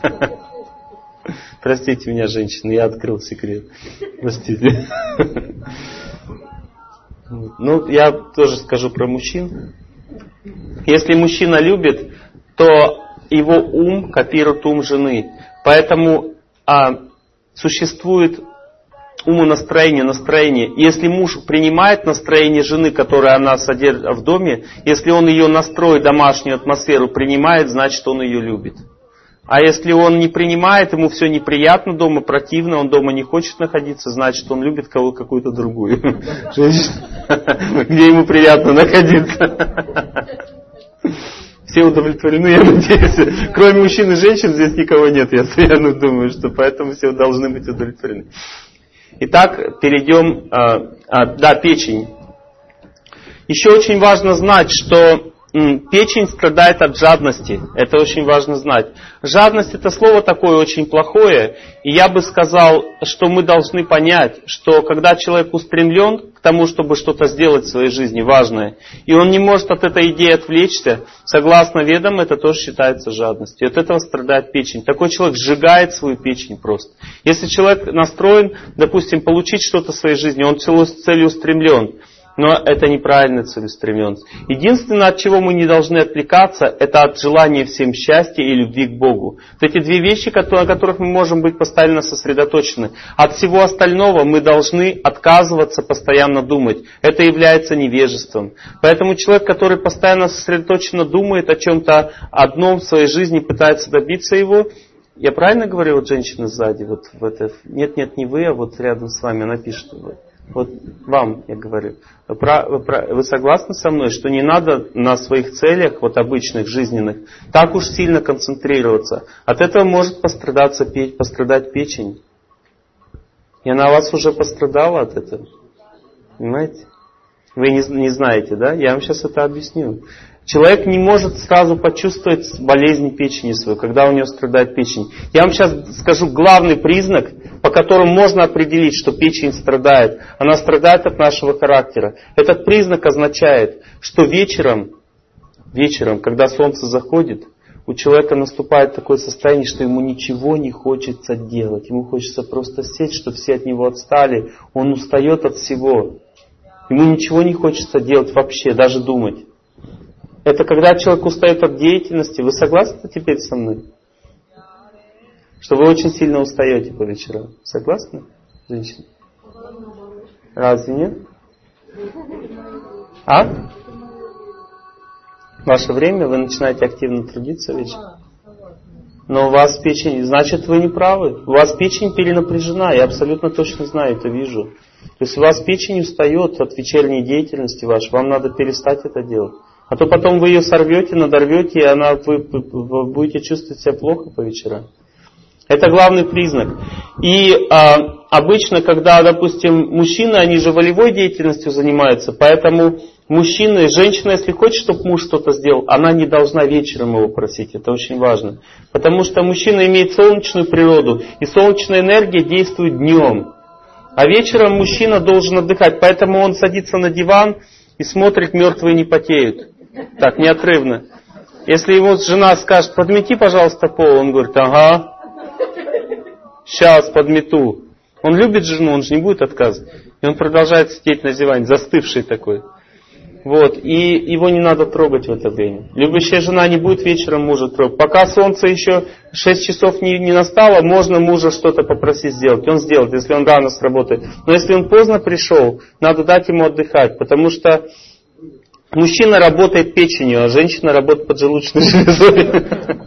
Простите меня, женщины, я открыл секрет. Простите. Ну, я тоже скажу про мужчин. Если мужчина любит, то его ум копирует ум жены. Поэтому существует настроение. Если муж принимает настроение жены, которое она содержит в доме, если он ее настрой, домашнюю атмосферу принимает, значит, он ее любит. А если он не принимает, ему все неприятно дома, противно, он дома не хочет находиться, значит, он любит какую-то другую женщину, где ему приятно находиться. Все удовлетворены, я надеюсь. Кроме мужчин и женщин здесь никого нет. Я думаю, что поэтому все должны быть удовлетворены. Итак, перейдем. Печень. Еще очень важно знать, что печень страдает от жадности. Это очень важно знать. Жадность — это слово такое очень плохое. И я бы сказал, что мы должны понять, что когда человек устремлен к тому, чтобы что-то сделать в своей жизни важное, и он не может от этой идеи отвлечься, согласно ведам, это тоже считается жадностью. И от этого страдает печень. Такой человек сжигает свою печень просто. Если человек настроен, допустим, получить что-то в своей жизни, он целеустремлен, Но это неправильная целеустремленность. Единственное, от чего мы не должны отвлекаться, это от желания всем счастья и любви к Богу. Вот эти две вещи, на которых мы можем быть постоянно сосредоточены. От всего остального мы должны отказываться постоянно думать. Это является невежеством. Поэтому человек, который постоянно сосредоточенно думает о чем-то одном в своей жизни, пытается добиться его. Я правильно говорю, вот женщина сзади, вот в это. Нет, не вы, а вот рядом с вами, она пишет. Вот вам я говорю. Вы согласны со мной, что не надо на своих целях, вот обычных, жизненных, так уж сильно концентрироваться. От этого может пострадать печень. И она у вас уже пострадала от этого. Понимаете? Вы не знаете, да? Я вам сейчас это объясню. Человек не может сразу почувствовать болезнь печени свою, когда у него страдает печень. Я вам сейчас скажу главный признак, по которому можно определить, что печень страдает. Она страдает от нашего характера. Этот признак означает, что вечером, когда солнце заходит, у человека наступает такое состояние, что ему ничего не хочется делать. Ему хочется просто сесть, чтобы все от него отстали. Он устает от всего. Ему ничего не хочется делать вообще, даже думать. Это когда человек устает от деятельности. Вы согласны теперь со мной? Что вы очень сильно устаете по вечерам. Согласны, женщины? Разве нет? А? Ваше время, вы начинаете активно трудиться вечером. Но у вас печень, значит, вы не правы. У вас печень перенапряжена, я абсолютно точно знаю, это вижу. То есть у вас печень устает от вечерней деятельности вашей, вам надо перестать это делать. А то потом вы ее сорвете, надорвете, и вы будете чувствовать себя плохо по вечерам. Это главный признак. И обычно, когда, допустим, мужчины, они же волевой деятельностью занимаются, поэтому мужчина, женщина, если хочет, чтобы муж что-то сделал, она не должна вечером его просить. Это очень важно. Потому что мужчина имеет солнечную природу, и солнечная энергия действует днем. А вечером мужчина должен отдыхать, поэтому он садится на диван и смотрит, мертвые не потеют. Так, неотрывно. Если ему жена скажет, подмети, пожалуйста, пол, он говорит, ага, сейчас подмету. Он любит жену, он же не будет отказывать. И он продолжает сидеть на диване, застывший такой. Вот, и его не надо трогать в это время. Любящая жена не будет вечером мужа трогать. Пока солнце еще 6 часов не настало, можно мужа что-то попросить сделать. Он сделает, если он рано сработает. Но если он поздно пришел, надо дать ему отдыхать, потому что мужчина работает печенью, а женщина работает поджелудочной железой.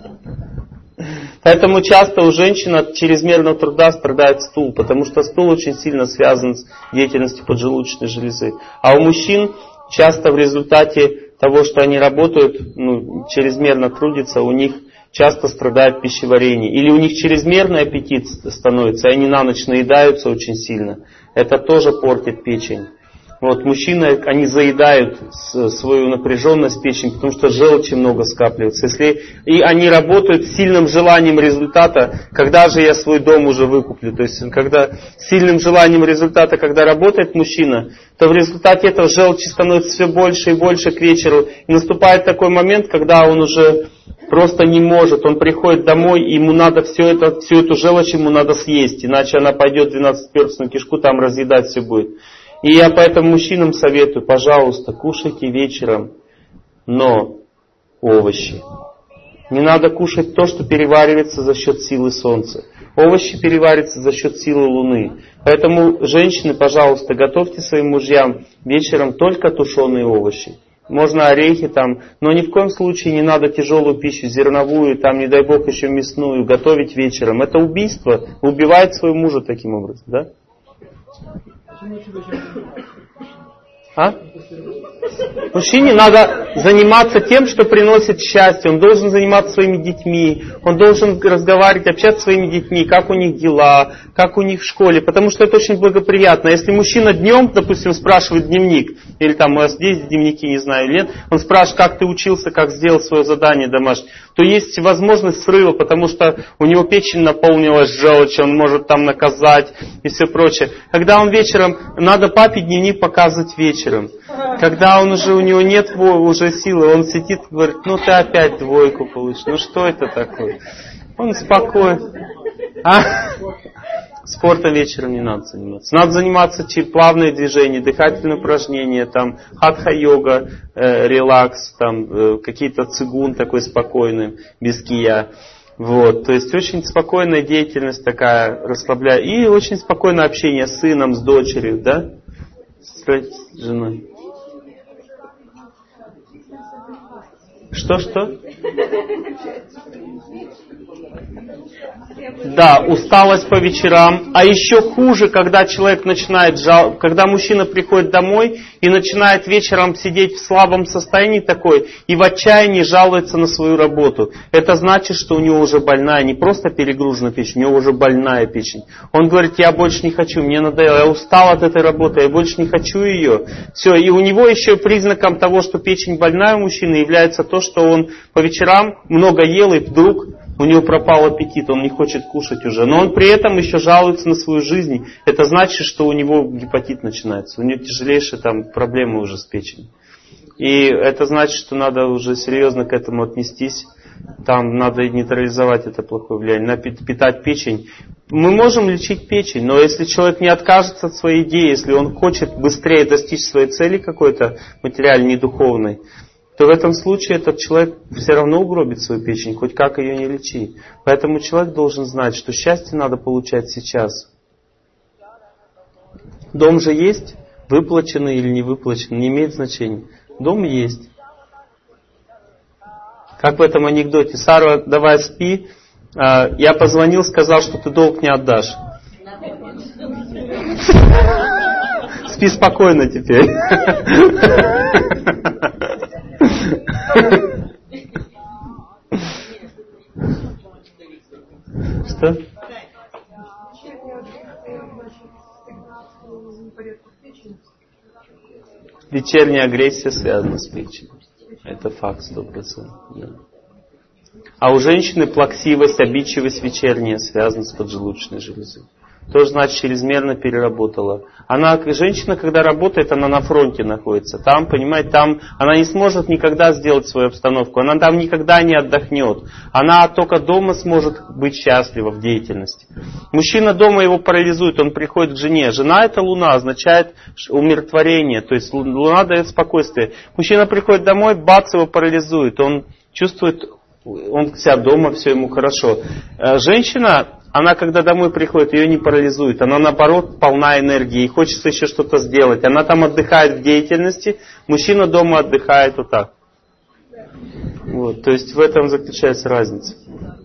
Поэтому часто у женщин от чрезмерного труда страдает стул, потому что стул очень сильно связан с деятельностью поджелудочной железы. А у мужчин часто в результате того, что они работают, чрезмерно трудятся, у них часто страдает пищеварение. Или у них чрезмерный аппетит становится, и они на ночь наедаются очень сильно. Это тоже портит печень. Вот, мужчины, они заедают свою напряженность печени, потому что желчи много скапливается. И они работают с сильным желанием результата, когда же я свой дом уже выкуплю. То есть, когда с сильным желанием результата, когда работает мужчина, то в результате этого желчи становится все больше и больше к вечеру. И наступает такой момент, когда он уже просто не может. Он приходит домой, и ему надо всю эту желчь ему надо съесть. Иначе она пойдет в 12-перстную кишку, там разъедать все будет. И я поэтому мужчинам советую, пожалуйста, кушайте вечером, но овощи. Не надо кушать то, что переваривается за счет силы солнца. Овощи перевариваются за счет силы луны. Поэтому, женщины, пожалуйста, готовьте своим мужьям вечером только тушеные овощи. Можно орехи там, но ни в коем случае не надо тяжелую пищу, зерновую, там, не дай бог, еще мясную, готовить вечером. Это убийство. Убивает своего мужа таким образом, да? А? Мужчине надо заниматься тем, что приносит счастье. Он должен заниматься своими детьми. Он должен разговаривать, общаться с своими детьми, как у них дела, как у них в школе. Потому что это очень благоприятно. Если мужчина днем, допустим, спрашивает дневник, или там у вас есть дневники, не знаю, или нет, он спрашивает, как ты учился, как сделал свое задание домашнее, то есть возможность срыва, потому что у него печень наполнилась желчью, он может там наказать и все прочее. Когда он вечером, надо папе дневник показывать вечером. Когда у него нет уже силы, он сидит и говорит, ну ты опять двойку получишь, ну что это такое? Он спокоен. Спортом вечером не надо заниматься. Надо заниматься плавные движения, дыхательные упражнения, там хатха-йога, релакс, там какие-то цигун такой спокойный, без кия. Вот, то есть очень спокойная деятельность такая, расслабляет. И очень спокойное общение с сыном, с дочерью, да? С женой. Что? Да, усталость по вечерам. А еще хуже, когда человек начинает когда мужчина приходит домой и начинает вечером сидеть в слабом состоянии такой и в отчаянии жалуется на свою работу. Это значит, что у него уже больная, не просто перегружена печень, у него уже больная печень. Он говорит, я больше не хочу, мне надоело, я устал от этой работы, я больше не хочу ее. Все, и у него еще признаком того, что печень больная у мужчины, является то, что он по вечерам много ел и вдруг у него пропал аппетит, он не хочет кушать уже. Но он при этом еще жалуется на свою жизнь. Это значит, что у него гепатит начинается. У него тяжелейшие там проблемы уже с печенью. И это значит, что надо уже серьезно к этому отнестись. Там надо нейтрализовать это плохое влияние, надо питать печень. Мы можем лечить печень, но если человек не откажется от своей идеи, если он хочет быстрее достичь своей цели какой-то материальной, духовной, то в этом случае этот человек все равно угробит свою печень, хоть как ее не лечи. Поэтому человек должен знать, что счастье надо получать сейчас. Дом же есть, выплаченный или не выплаченный, не имеет значения. Дом есть. Как в этом анекдоте. Сара, давай спи. Я позвонил, сказал, что ты долг не отдашь. Спи спокойно теперь. Что? Вечерняя агрессия связана с печенью. Это факт 100%. Да. А у женщины плаксивость, обидчивость вечерняя связана с поджелудочной железой. Тоже значит, чрезмерно переработала. Женщина, когда работает, она на фронте находится. Там, понимаете, там она не сможет никогда сделать свою обстановку. Она там никогда не отдохнет. Она только дома сможет быть счастлива в деятельности. Мужчина дома его парализует, он приходит к жене. Жена — это луна, означает умиротворение. То есть луна дает спокойствие. Мужчина приходит домой, бац, его парализует. Он чувствует, он себя дома, все ему хорошо. Женщина... Она, когда домой приходит, ее не парализует. Она, наоборот, полна энергии. И хочется еще что-то сделать. Она там отдыхает в деятельности. Мужчина дома отдыхает вот так. Вот, то есть в этом заключается разница.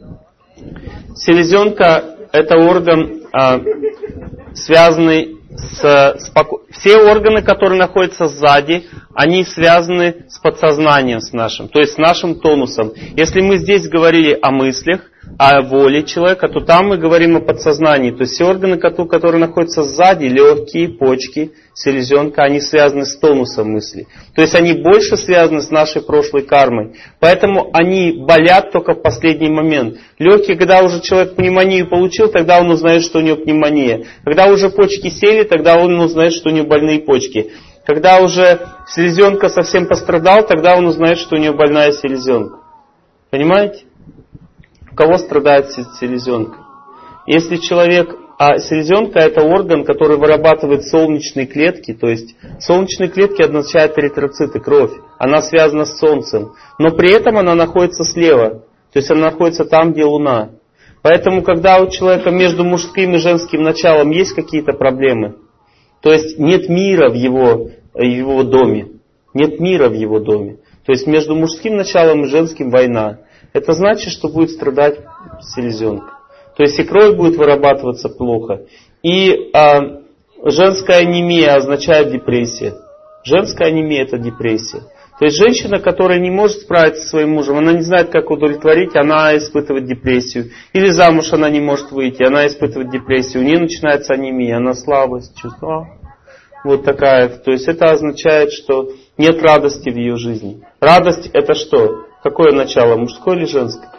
Селезенка – это орган, связанный все органы, которые находятся сзади, они связаны с подсознанием с нашим. То есть с нашим тонусом. Если мы здесь говорили о мыслях, о воле человека, то там мы говорим о подсознании. То есть все органы, которые находятся сзади, легкие, почки, селезенка, они связаны с тонусом мысли. То есть они больше связаны с нашей прошлой кармой. Поэтому они болят только в последний момент. Легкие, когда уже человек пневмонию получил, тогда он узнает, что у него пневмония. Когда уже почки сели, тогда он узнает, что у него больные почки. Когда уже селезенка совсем пострадал, тогда он узнает, что у него больная селезенка. Понимаете? У кого страдает селезенка? Если человек... А селезенка — это орган, который вырабатывает солнечные клетки. То есть солнечные клетки означают эритроциты, кровь. Она связана с солнцем. Но при этом она находится слева. То есть она находится там, где луна. Поэтому, когда у человека между мужским и женским началом есть какие-то проблемы, то есть нет мира в его доме. Нет мира в его доме. То есть между мужским началом и женским война. Это значит, что будет страдать селезенка. То есть и кровь будет вырабатываться плохо. И женская анемия означает депрессия. Женская анемия — это депрессия. То есть женщина, которая не может справиться со своим мужем, она не знает, как удовлетворить, она испытывает депрессию. Или замуж она не может выйти, она испытывает депрессию. У нее начинается анемия, она слабость чувствует. Вот такая. То есть это означает, что нет радости в ее жизни. Радость — это что? Какое начало, мужское или женское?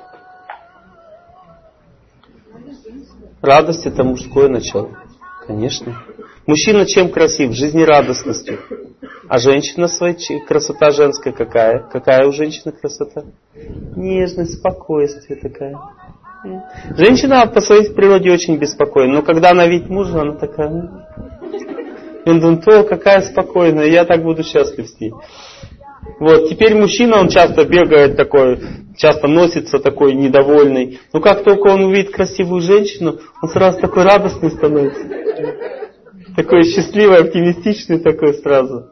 Радость — это мужское начало. Конечно. Мужчина чем красив? Жизнерадостностью. А женщина своя красота женская какая? Какая у женщины красота? Нежность, спокойствие такая. Женщина по своей природе очень беспокойна, но когда она видит мужа, она такая... И он думает, о, какая спокойная, я так буду счастлив с ней. Вот, теперь мужчина, он часто бегает такой, часто носится такой недовольный. Но как только он увидит красивую женщину, он сразу такой радостный становится. Такой счастливый, оптимистичный такой сразу.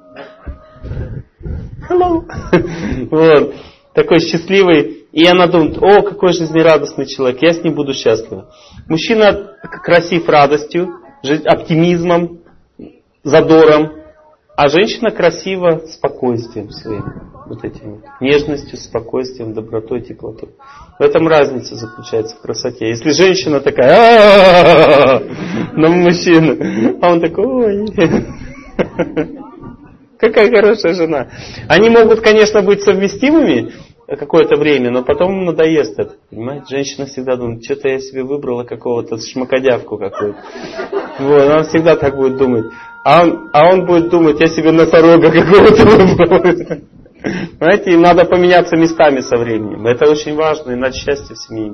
Hello. Вот, такой счастливый. И она думает, о, какой жизнерадостный человек, я с ним буду счастлива. Мужчина красив радостью, оптимизмом, задором. А женщина красива спокойствием своим, вот этим, нежностью, спокойствием, добротой, теплотой. В этом разница заключается в красоте. Если женщина такая, на мужчину, а он такой, ой, какая хорошая жена. Они могут, конечно, быть совместимыми какое-то время, но потом им надоест это. Понимаете? Женщина всегда думает, что-то я себе выбрала какого-то шмакодявку какую-то. Вот, она всегда так будет думать. А он будет думать, я себе носорога какого-то выбрал. Знаете, им надо поменяться местами со временем. Это очень важно, иначе счастье в семье.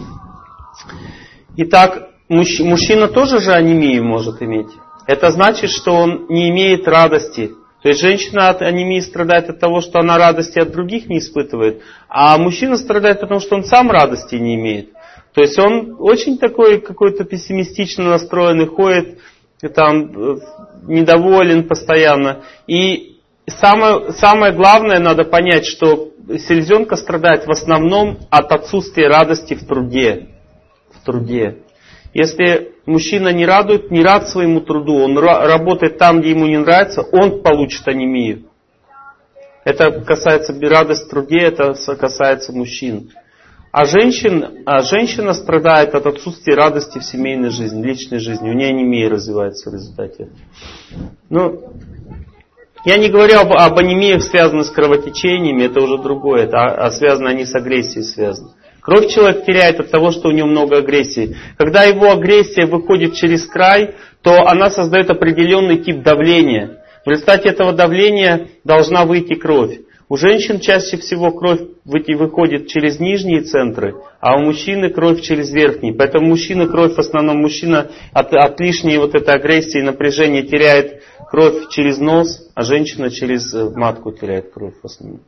Итак, мужчина тоже же анемию может иметь. Это значит, что он не имеет радости. То есть женщина от анемии страдает от того, что она радости от других не испытывает. А мужчина страдает потому, что он сам радости не имеет. То есть он очень такой какой-то пессимистично настроенный, ходит там недоволен постоянно. И самое главное, надо понять, что селезенка страдает в основном от отсутствия радости в труде. В труде. Если мужчина не рад своему труду, он работает там, где ему не нравится, он получит анемию. Это касается радости в труде, это касается мужчин. А женщина страдает от отсутствия радости в семейной жизни, личной жизни. У нее анемия развивается в результате. Ну, я не говорю об анемиях, связанных с кровотечениями, это уже другое, а связаны они с агрессией связаны. Кровь человек теряет от того, что у него много агрессии. Когда его агрессия выходит через край, то она создает определенный тип давления. В результате этого давления должна выйти кровь. У женщин чаще всего кровь выходит через нижние центры, а у мужчины кровь через верхние. Поэтому мужчина кровь, в основном мужчина от лишней вот этой агрессии и напряжения теряет кровь через нос, а женщина через матку теряет кровь в основном.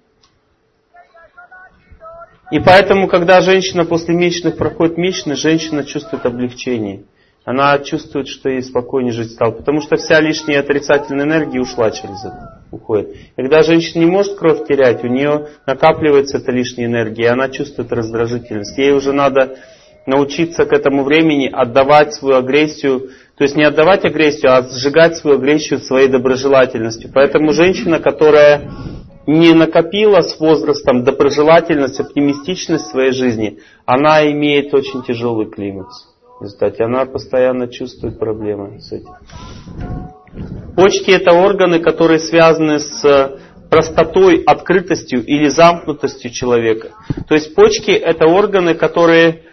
И поэтому, когда женщина после месячных проходит месячные, женщина чувствует облегчение. Она чувствует, что ей спокойнее жить стало. Потому что вся лишняя отрицательная энергия ушла через это. Уходит. И когда женщина не может кровь терять, у нее накапливается эта лишняя энергия, и она чувствует раздражительность. Ей уже надо научиться к этому времени отдавать свою агрессию. То есть не отдавать агрессию, а сжигать свою агрессию своей доброжелательностью. Поэтому женщина, которая не накопила с возрастом доброжелательность, оптимистичность в своей жизни, она имеет очень тяжелый климакс. В результате она постоянно чувствует проблемы с этим. Почки — это органы, которые связаны с простотой, открытостью или замкнутостью человека. То есть почки — это органы, которые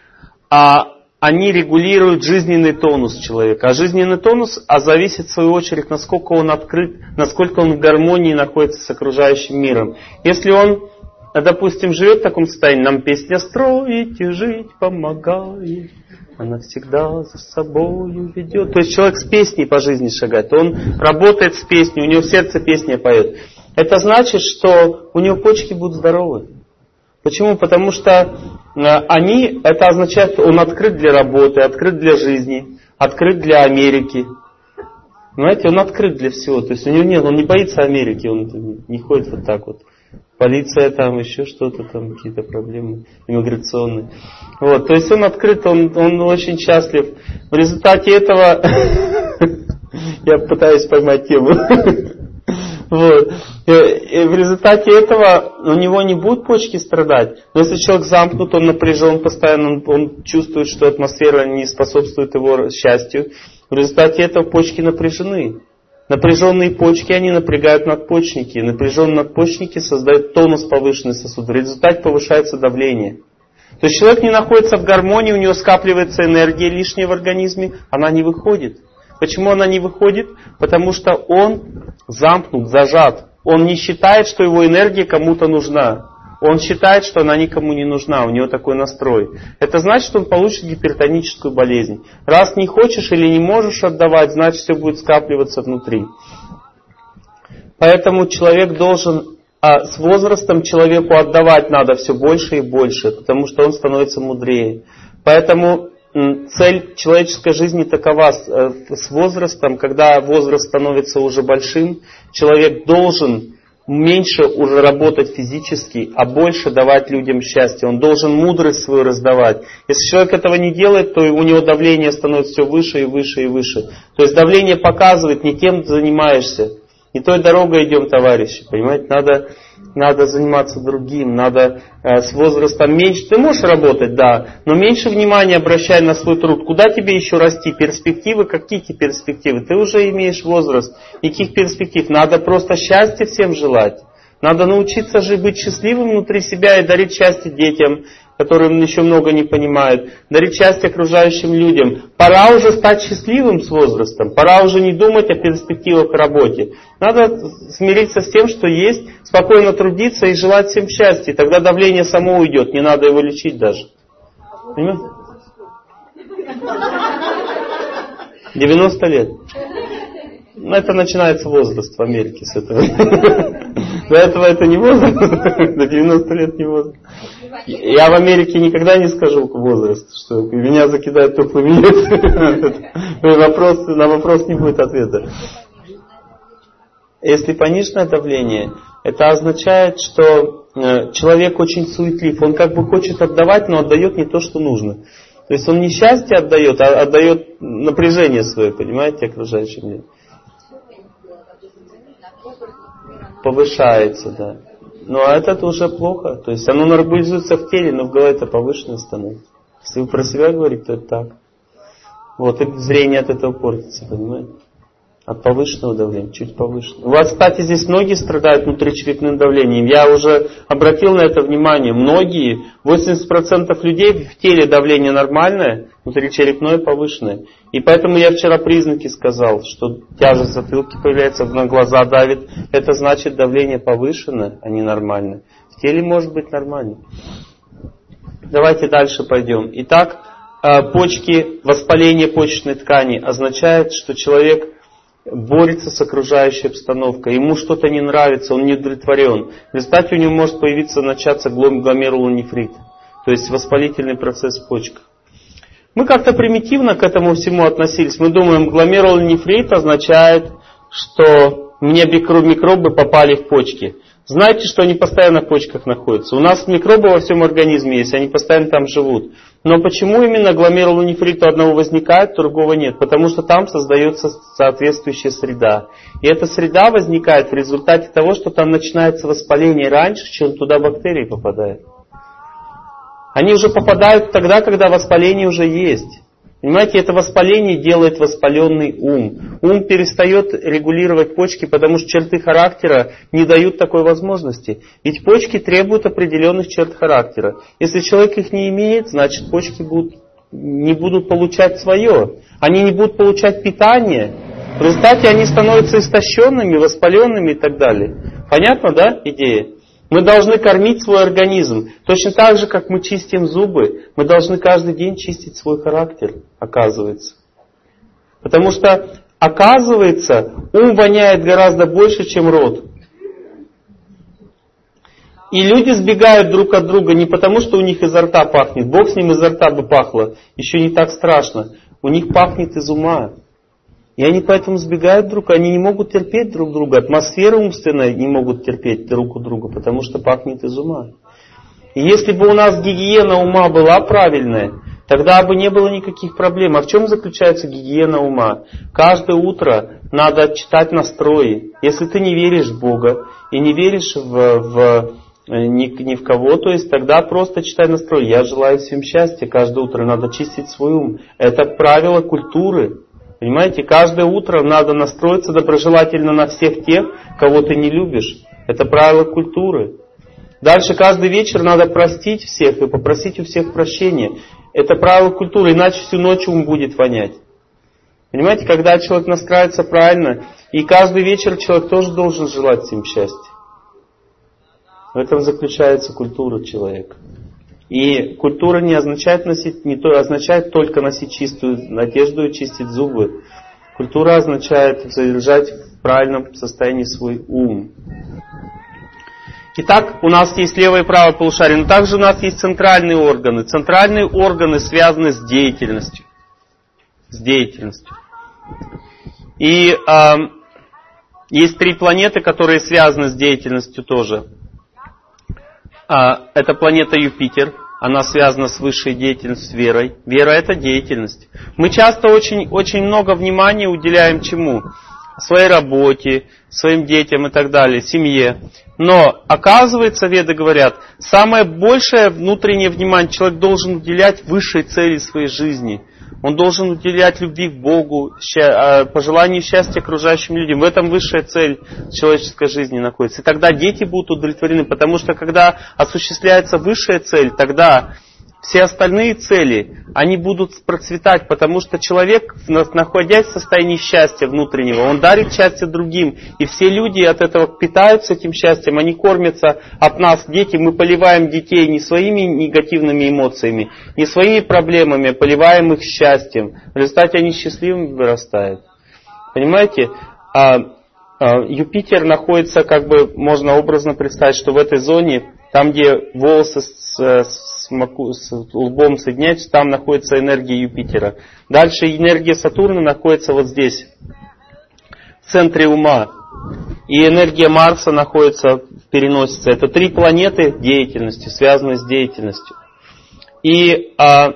они регулируют жизненный тонус человека. А жизненный тонус зависит в свою очередь, насколько он открыт, насколько он в гармонии находится с окружающим миром. Если он, допустим, живет в таком состоянии, нам песня «Строить и жить помогает», она всегда за собою ведет. То есть человек с песней по жизни шагает. Он работает с песней, у него в сердце песня поет. Это значит, что у него почки будут здоровы. Почему? Потому что это означает, что он открыт для работы, открыт для жизни, открыт для Америки. Понимаете, он открыт для всего. То есть у него он не боится Америки, он не ходит вот так вот. Полиция там, еще что-то там, какие-то проблемы иммиграционные. Вот, то есть он открыт, он очень счастлив. В результате этого я пытаюсь поймать тему. Вот. И в результате этого у него не будут почки страдать. Но если человек замкнут, он напряжен постоянно, он чувствует, что атмосфера не способствует его счастью. В результате этого почки напряжены. Напряженные почки, они напрягают надпочечники. Напряженные надпочечники создают тонус повышенный сосуда. В результате повышается давление. То есть человек не находится в гармонии, у него скапливается энергия лишняя в организме, она не выходит. Почему она не выходит? Потому что он замкнут, зажат. Он не считает, что его энергия кому-то нужна. Он считает, что она никому не нужна, у него такой настрой. Это значит, что он получит гипертоническую болезнь. Раз не хочешь или не можешь отдавать, значит, все будет скапливаться внутри. Поэтому человек должен, с возрастом человеку отдавать надо все больше и больше, потому что он становится мудрее. Поэтому цель человеческой жизни такова: с возрастом, когда возраст становится уже большим, человек должен меньше уже работать физически, а больше давать людям счастье. Он должен мудрость свою раздавать. Если человек этого не делает, то у него давление становится все выше и выше и выше. То есть давление показывает, не тем занимаешься, не той дорогой идем, товарищи. Понимаете, надо заниматься другим, надо с возрастом меньше. Ты можешь работать, да, но меньше внимания обращай на свой труд. Куда тебе еще расти? Перспективы? Какие перспективы? Ты уже имеешь возраст. Никаких перспектив. Надо просто счастья всем желать. Надо научиться же быть счастливым внутри себя и дарить счастье детям, которым еще много не понимают, дарить счастье окружающим людям. Пора уже стать счастливым с возрастом, пора уже не думать о перспективах в работе. Надо смириться с тем, что есть, спокойно трудиться и желать всем счастья. Тогда давление само уйдет, не надо его лечить даже. Понимаете? 90 лет. Это начинается возраст в Америке с этого. До этого это не возраст, до 90 лет не возраст. Я в Америке никогда не скажу возраст, что меня закидают тухлым яйцами. На вопрос не будет ответа. Если пониженное давление, это означает, что человек очень суетлив. Он как бы хочет отдавать, но отдает не то, что нужно. То есть он не счастье отдает, а отдает напряжение свое, понимаете, окружающим людям. Повышается, да. Ну, а это уже плохо. То есть оно нормализуется в теле, но в голове это повышенное становится. Если вы про себя говорите, то это так. Вот, и зрение от этого портится, понимаете? От повышенного давления, чуть повышенного. У вас, кстати, здесь многие страдают внутричерепным давлением. Я уже обратил на это внимание. Многие, 80% людей в теле давление нормальное, внутричерепное повышенное. И поэтому я вчера признаки сказал, что тяжесть затылки появляется, на глаза давит. Это значит, давление повышенное, а не нормальное. В теле может быть нормально. Давайте дальше пойдем. Итак, почки, воспаление почечной ткани означает, что человек борется с окружающей обстановкой. Ему что-то не нравится, он не удовлетворен. В результате у него может начаться гломерулонефрит, то есть воспалительный процесс в почках. Мы как-то примитивно к этому всему относились. Мы думаем, гломерулонефрит означает, что мне микробы попали в почки. Знаете, что они постоянно в почках находятся? У нас микробы во всем организме есть, они постоянно там живут. Но почему именно гломерулонефрит у одного возникает, у другого нет? Потому что там создается соответствующая среда. И эта среда возникает в результате того, что там начинается воспаление раньше, чем туда бактерии попадают. Они уже попадают тогда, когда воспаление уже есть. Понимаете, это воспаление делает воспаленный ум. Ум перестает регулировать почки, потому что черты характера не дают такой возможности. Ведь почки требуют определенных черт характера. Если человек их не имеет, значит почки не будут получать свое. Они не будут получать питание. В результате они становятся истощенными, воспаленными и так далее. Понятно, да, идея? Мы должны кормить свой организм. Точно так же, как мы чистим зубы, мы должны каждый день чистить свой характер, оказывается. Потому что, оказывается, ум воняет гораздо больше, чем рот. И люди сбегают друг от друга не потому, что у них изо рта пахнет. Бог с ним изо рта бы пахло. Еще не так страшно. У них пахнет из ума. И они поэтому сбегают друг, они не могут терпеть друг друга. Атмосфера умственная не могут терпеть друг у друга, потому что пахнет из ума. И если бы у нас гигиена ума была правильная, тогда бы не было никаких проблем. А в чем заключается гигиена ума? Каждое утро надо читать настрои. Если ты не веришь в Бога и не веришь ни в кого, то есть тогда просто читай настрои. Я желаю всем счастья. Каждое утро надо чистить свой ум. Это правило культуры. Понимаете, каждое утро надо настроиться доброжелательно на всех тех, кого ты не любишь. Это правило культуры. Дальше каждый вечер надо простить всех и попросить у всех прощения. Это правило культуры, иначе всю ночь ум будет вонять. Понимаете, когда человек настраивается правильно, и каждый вечер человек тоже должен желать всем счастья. В этом заключается культура человека. И культура не означает означает только носить чистую одежду и чистить зубы. Культура означает содержать в правильном состоянии свой ум. Итак, у нас есть левое и правое полушарие, но также у нас есть центральные органы. Центральные органы связаны с деятельностью. И есть 3 планеты, которые связаны с деятельностью тоже. Это планета Юпитер. Она связана с высшей деятельностью, с верой. Вера — это деятельность. Мы часто очень много внимания уделяем чему? Своей работе, своим детям и так далее, семье. Но, оказывается, веды говорят, самое большее внутреннее внимание человек должен уделять высшей цели своей жизни. Он должен уделять любви к Богу, пожеланию счастья окружающим людям. В этом высшая цель человеческой жизни находится. И тогда дети будут удовлетворены, потому что когда осуществляется высшая цель, тогда все остальные цели, они будут процветать, потому что человек, находясь в состоянии счастья внутреннего, он дарит счастье другим. И все люди от этого питаются этим счастьем, они кормятся от нас, дети. Мы поливаем детей не своими негативными эмоциями, не своими проблемами, а поливаем их счастьем. В результате они счастливыми вырастают. Понимаете? Юпитер находится, можно образно представить, что в этой зоне, там, где волосы с лбом соединяются, там находится энергия Юпитера. Дальше энергия Сатурна находится вот здесь, в центре ума. И энергия Марса находится в переносице. Это 3 планеты деятельности, связанные с деятельностью. И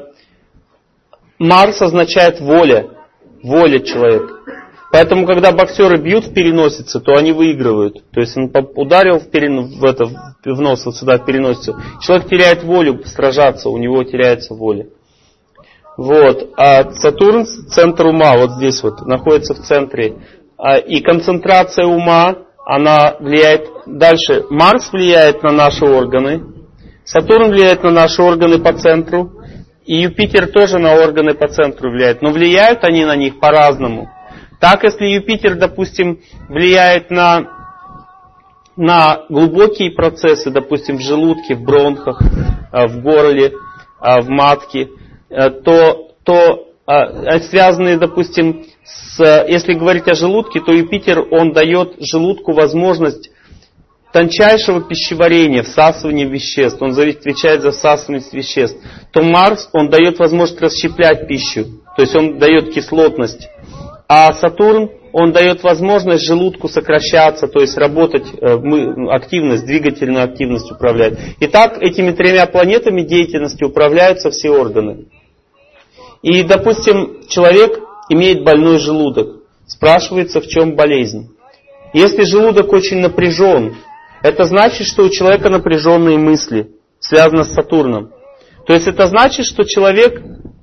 Марс означает воля человека. Поэтому, когда боксеры бьют в переносице, то они выигрывают. То есть он ударил в нос, вот сюда, в переносицу. Человек теряет волю сражаться, у него теряется воля. Вот. А Сатурн, центр ума, вот здесь вот, находится в центре. И концентрация ума, она влияет... Дальше, Марс влияет на наши органы. Сатурн влияет на наши органы по центру. И Юпитер тоже на органы по центру влияет. Но влияют они на них по-разному. Так, если Юпитер, допустим, влияет на глубокие процессы, допустим, в желудке, в бронхах, в горле, в матке, то связанные, допустим, если говорить о желудке, то Юпитер, он дает желудку возможность тончайшего пищеварения, всасывания веществ, он отвечает за всасывание веществ, то Марс, он дает возможность расщеплять пищу, то есть он дает кислотность. А Сатурн, он дает возможность желудку сокращаться, то есть работать, активность, двигательную активность управлять. Итак, этими 3 планетами деятельности управляются все органы. И, допустим, человек имеет больной желудок. Спрашивается, в чем болезнь. Если желудок очень напряжен, это значит, что у человека напряженные мысли, связаны с Сатурном. То есть это значит, что человек...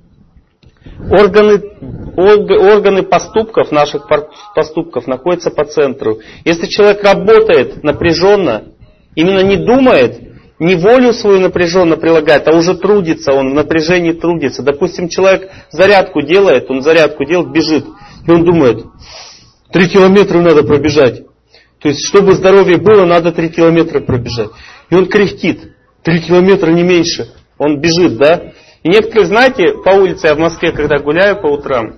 Органы поступков, наших поступков, находятся по центру. Если человек работает напряженно, именно не думает, не волю свою напряженно прилагает, а уже трудится, он в напряжении трудится. Допустим, человек зарядку делает, бежит, и он думает, 3 километра надо пробежать. То есть, чтобы здоровье было, надо 3 километра пробежать. И он кряхтит, 3 километра не меньше, он бежит, да? И некоторые, знаете, по улице, я в Москве, когда гуляю по утрам,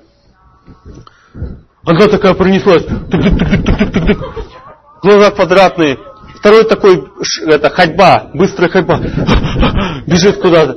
одна такая пронеслась, глаза квадратные, второй такой, ходьба, быстрая ходьба, бежит куда-то.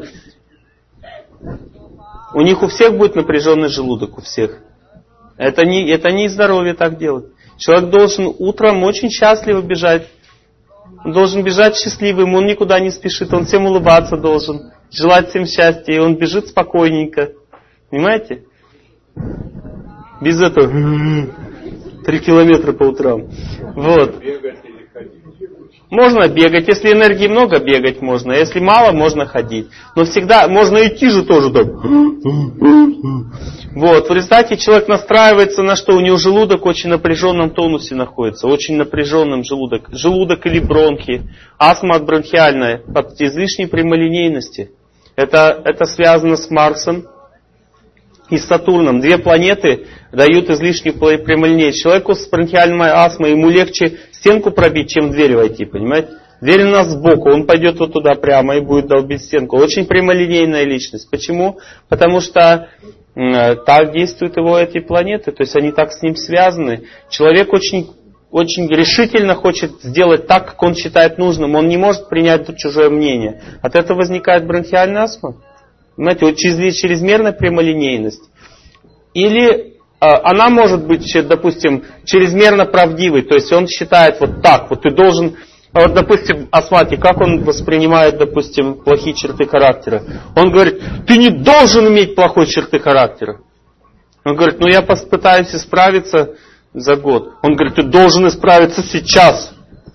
У них у всех будет напряженный желудок, у всех. Это не здоровье так делать. Человек должен утром очень счастливо бежать. Он должен бежать счастливым, он никуда не спешит, он всем улыбаться должен, желать всем счастья, и он бежит спокойненько. Понимаете? Без этого 3 километра по утрам. Вот. Можно бегать, если энергии много, бегать можно, если мало, можно ходить. Но всегда можно идти же тоже так. Вот, в результате человек настраивается на что? У него желудок в очень напряженном тонусе находится, очень напряженным желудок. Желудок или бронхи, астма бронхиальная, от излишней прямолинейности. Это связано с Марсом и с Сатурном. 2 планеты дают излишнюю прямолинейность. Человеку с бронхиальной астмой ему легче стенку пробить, чем в дверь войти, понимаете? Дверь у нас сбоку, он пойдет вот туда прямо и будет долбить стенку. Очень прямолинейная личность. Почему? Потому что так действуют его эти планеты, то есть они так с ним связаны. Человек очень решительно хочет сделать так, как он считает нужным. Он не может принять чужое мнение. От этого возникает бронхиальная астма. Понимаете, вот чрезмерная прямолинейность. Или она может быть, допустим, чрезмерно правдивой. То есть он считает вот так, вот ты должен... Вот, допустим, Асмати, как он воспринимает, допустим, плохие черты характера? Он говорит, ты не должен иметь плохой черты характера. Он говорит, я попытаюсь исправиться за год. Он говорит, ты должен исправиться сейчас.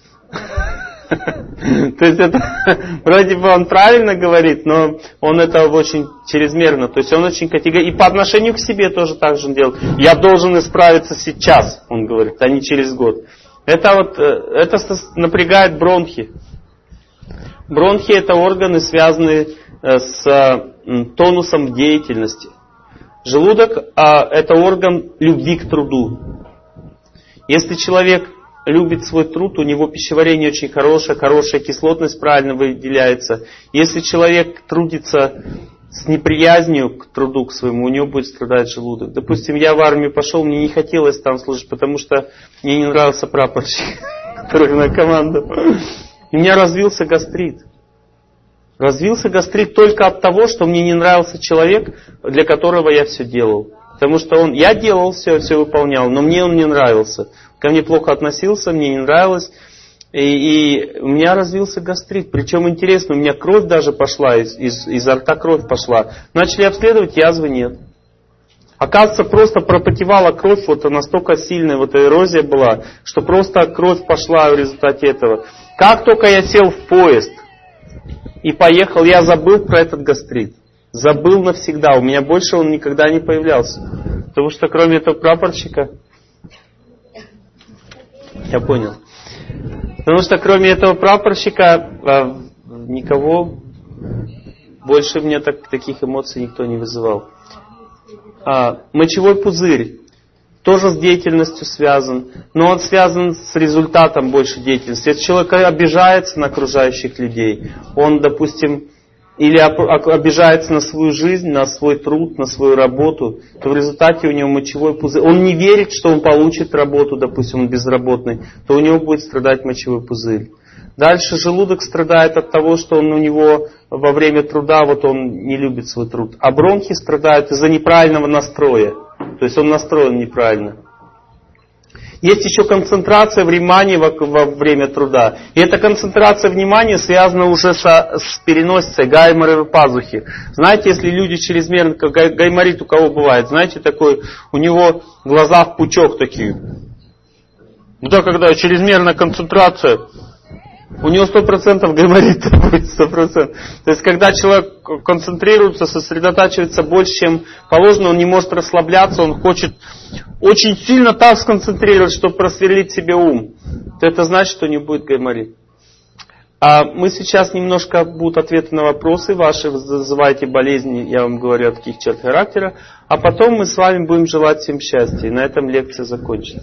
То есть это вроде бы он правильно говорит, но он это очень чрезмерно. То есть он очень категоричен. И по отношению к себе тоже так же он делает. Я должен исправиться сейчас, он говорит, а не через год. Это напрягает бронхи. Бронхи — это органы, связанные с тонусом деятельности. Желудок — это орган любви к труду. Если человек любит свой труд, у него пищеварение очень хорошая кислотность правильно выделяется. Если человек трудится с неприязнью к труду, к своему, у него будет страдать желудок. Допустим, я в армию пошел, мне не хотелось там служить, потому что мне не нравился прапорщик, который на команду. И у меня развился гастрит. Развился гастрит только от того, что мне не нравился человек, для которого я все делал. Потому что я делал все выполнял, но мне он не нравился. Ко мне плохо относился, мне не нравилось. И у меня развился гастрит. Причем интересно, у меня кровь даже пошла, изо рта кровь пошла. Начали обследовать, язвы нет. Оказывается, просто пропотевала кровь, вот настолько сильная вот эрозия была, что просто кровь пошла в результате этого. Как только я сел в поезд и поехал, я забыл про этот гастрит. Забыл навсегда. У меня больше он никогда не появлялся. Потому что кроме этого прапорщика... Я понял. Потому что кроме этого прапорщика никого больше мне таких эмоций никто не вызывал. Мочевой пузырь тоже с деятельностью связан, но он связан с результатом больше деятельности. Если человек обижается на окружающих людей, он, допустим, или обижается на свою жизнь, на свой труд, на свою работу, то в результате у него мочевой пузырь. Он не верит, что он получит работу, допустим, он безработный, то у него будет страдать мочевой пузырь. Дальше желудок страдает от того, что у него во время труда он не любит свой труд. А бронхи страдают из-за неправильного настроя. То есть он настроен неправильно. Есть еще концентрация внимания во время труда. И эта концентрация внимания связана уже с переносицей гайморовой пазухи. Знаете, если люди чрезмерно, гайморит у кого бывает, знаете, такой, у него глаза в пучок такие. Да, когда чрезмерная концентрация, у него 100% гайморит будет, 100%. То есть, когда человек концентрируется, сосредотачивается больше, чем положено, он не может расслабляться, он хочет очень сильно так сконцентрировать, чтобы просверлить себе ум. То это значит, что не будет гайморит. А мы сейчас немножко будут ответы на вопросы ваши, вы называете болезни, я вам говорю о таких чертах характера, а потом мы с вами будем желать всем счастья, и на этом лекция закончится.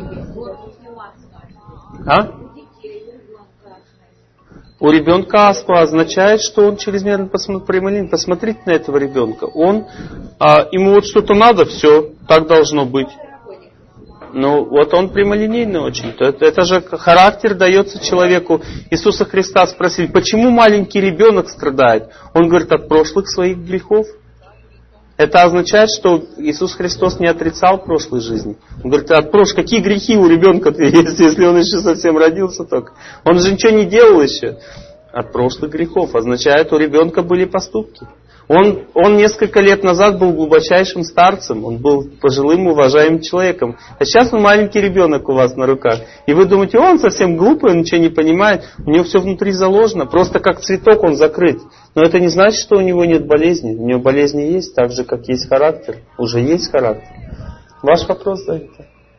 У ребенка астма означает, что он чрезмерно прямолинейный. Посмотрите на этого ребенка. Ему вот что-то надо, все, так должно быть. Ну, вот он прямолинейный очень. Это же характер дается человеку. Иисуса Христа спросили, почему маленький ребенок страдает? Он говорит, от прошлых своих грехов. Это означает, что Иисус Христос не отрицал прошлой жизни. Он говорит, какие грехи у ребенка-то есть, если он еще совсем родился только? Он же ничего не делал еще. От прошлых грехов означает, у ребенка были поступки. Он несколько лет назад был глубочайшим старцем, он был пожилым, уважаемым человеком. А сейчас он маленький ребенок у вас на руках. И вы думаете, он совсем глупый, он ничего не понимает. У него все внутри заложено, просто как цветок он закрыт. Но это не значит, что у него нет болезни. У него болезни есть, так же, как есть характер. Уже есть характер. Ваш вопрос, Давид?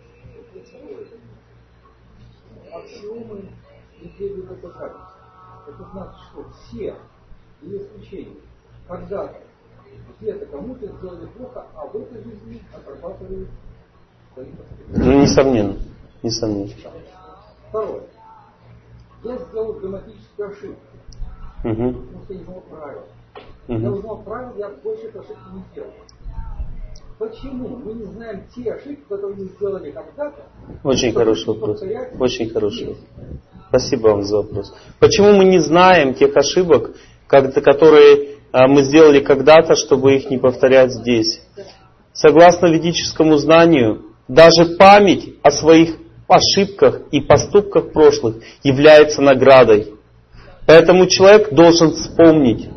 Аксиомы не требуют доказательств. Это значит, что все, без исключения, когда-то где-то кому-то сделали плохо, а в этой жизни отрабатывают свои последствия. Несомненно. Второе. Я сделал грамматическую ошибку. Угу. Потому что я не знал правил. Угу. Я узнал правила, я больше этой ошибки не делал. Почему мы не знаем те ошибки, которые мы сделали когда-то? Очень хороший вопрос. Очень хороший вопрос. Спасибо вам за вопрос. Почему мы не знаем тех ошибок, которые мы сделали когда-то, чтобы их не повторять здесь? Согласно ведическому знанию, даже память о своих ошибках и поступках прошлых является наградой. Поэтому человек должен вспомнить.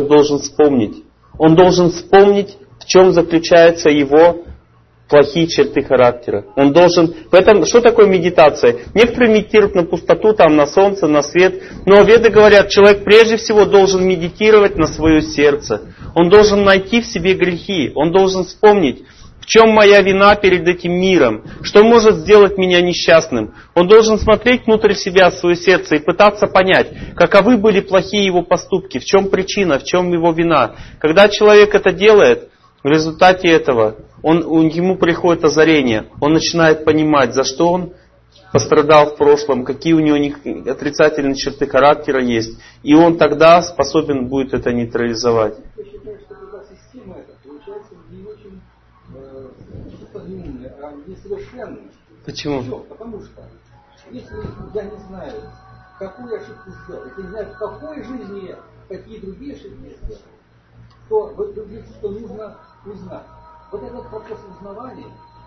Он должен вспомнить, в чем заключаются его плохие черты характера. Он должен... Поэтому, что такое медитация? Некоторые медитируют на пустоту, там, на солнце, на свет. Но веды говорят, человек прежде всего должен медитировать на свое сердце. Он должен найти в себе грехи. Он должен вспомнить, в чем моя вина перед этим миром, что может сделать меня несчастным. Он должен смотреть внутрь себя, в свое сердце и пытаться понять, каковы были плохие его поступки, в чем причина, в чем его вина. Когда человек это делает, в результате этого ему приходит озарение, он начинает понимать, за что он пострадал в прошлом, какие у него отрицательные черты характера есть, и он тогда способен будет это нейтрализовать. Я считаю, что когда система эта получается не очень подъемная, а несовершенная. Почему? Все, потому что если я не знаю, какую ошибку сделал, если не знаю, в какой жизни я какие другие ошибки сделал, то выглядит, что нужно узнать. Вот этот процесс узнавания,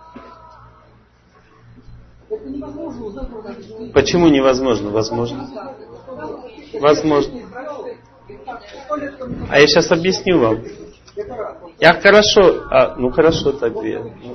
это невозможно узнать. Почему невозможно? Возможно. Возможно. А я сейчас объясню вам. Я хорошо... хорошо тогда.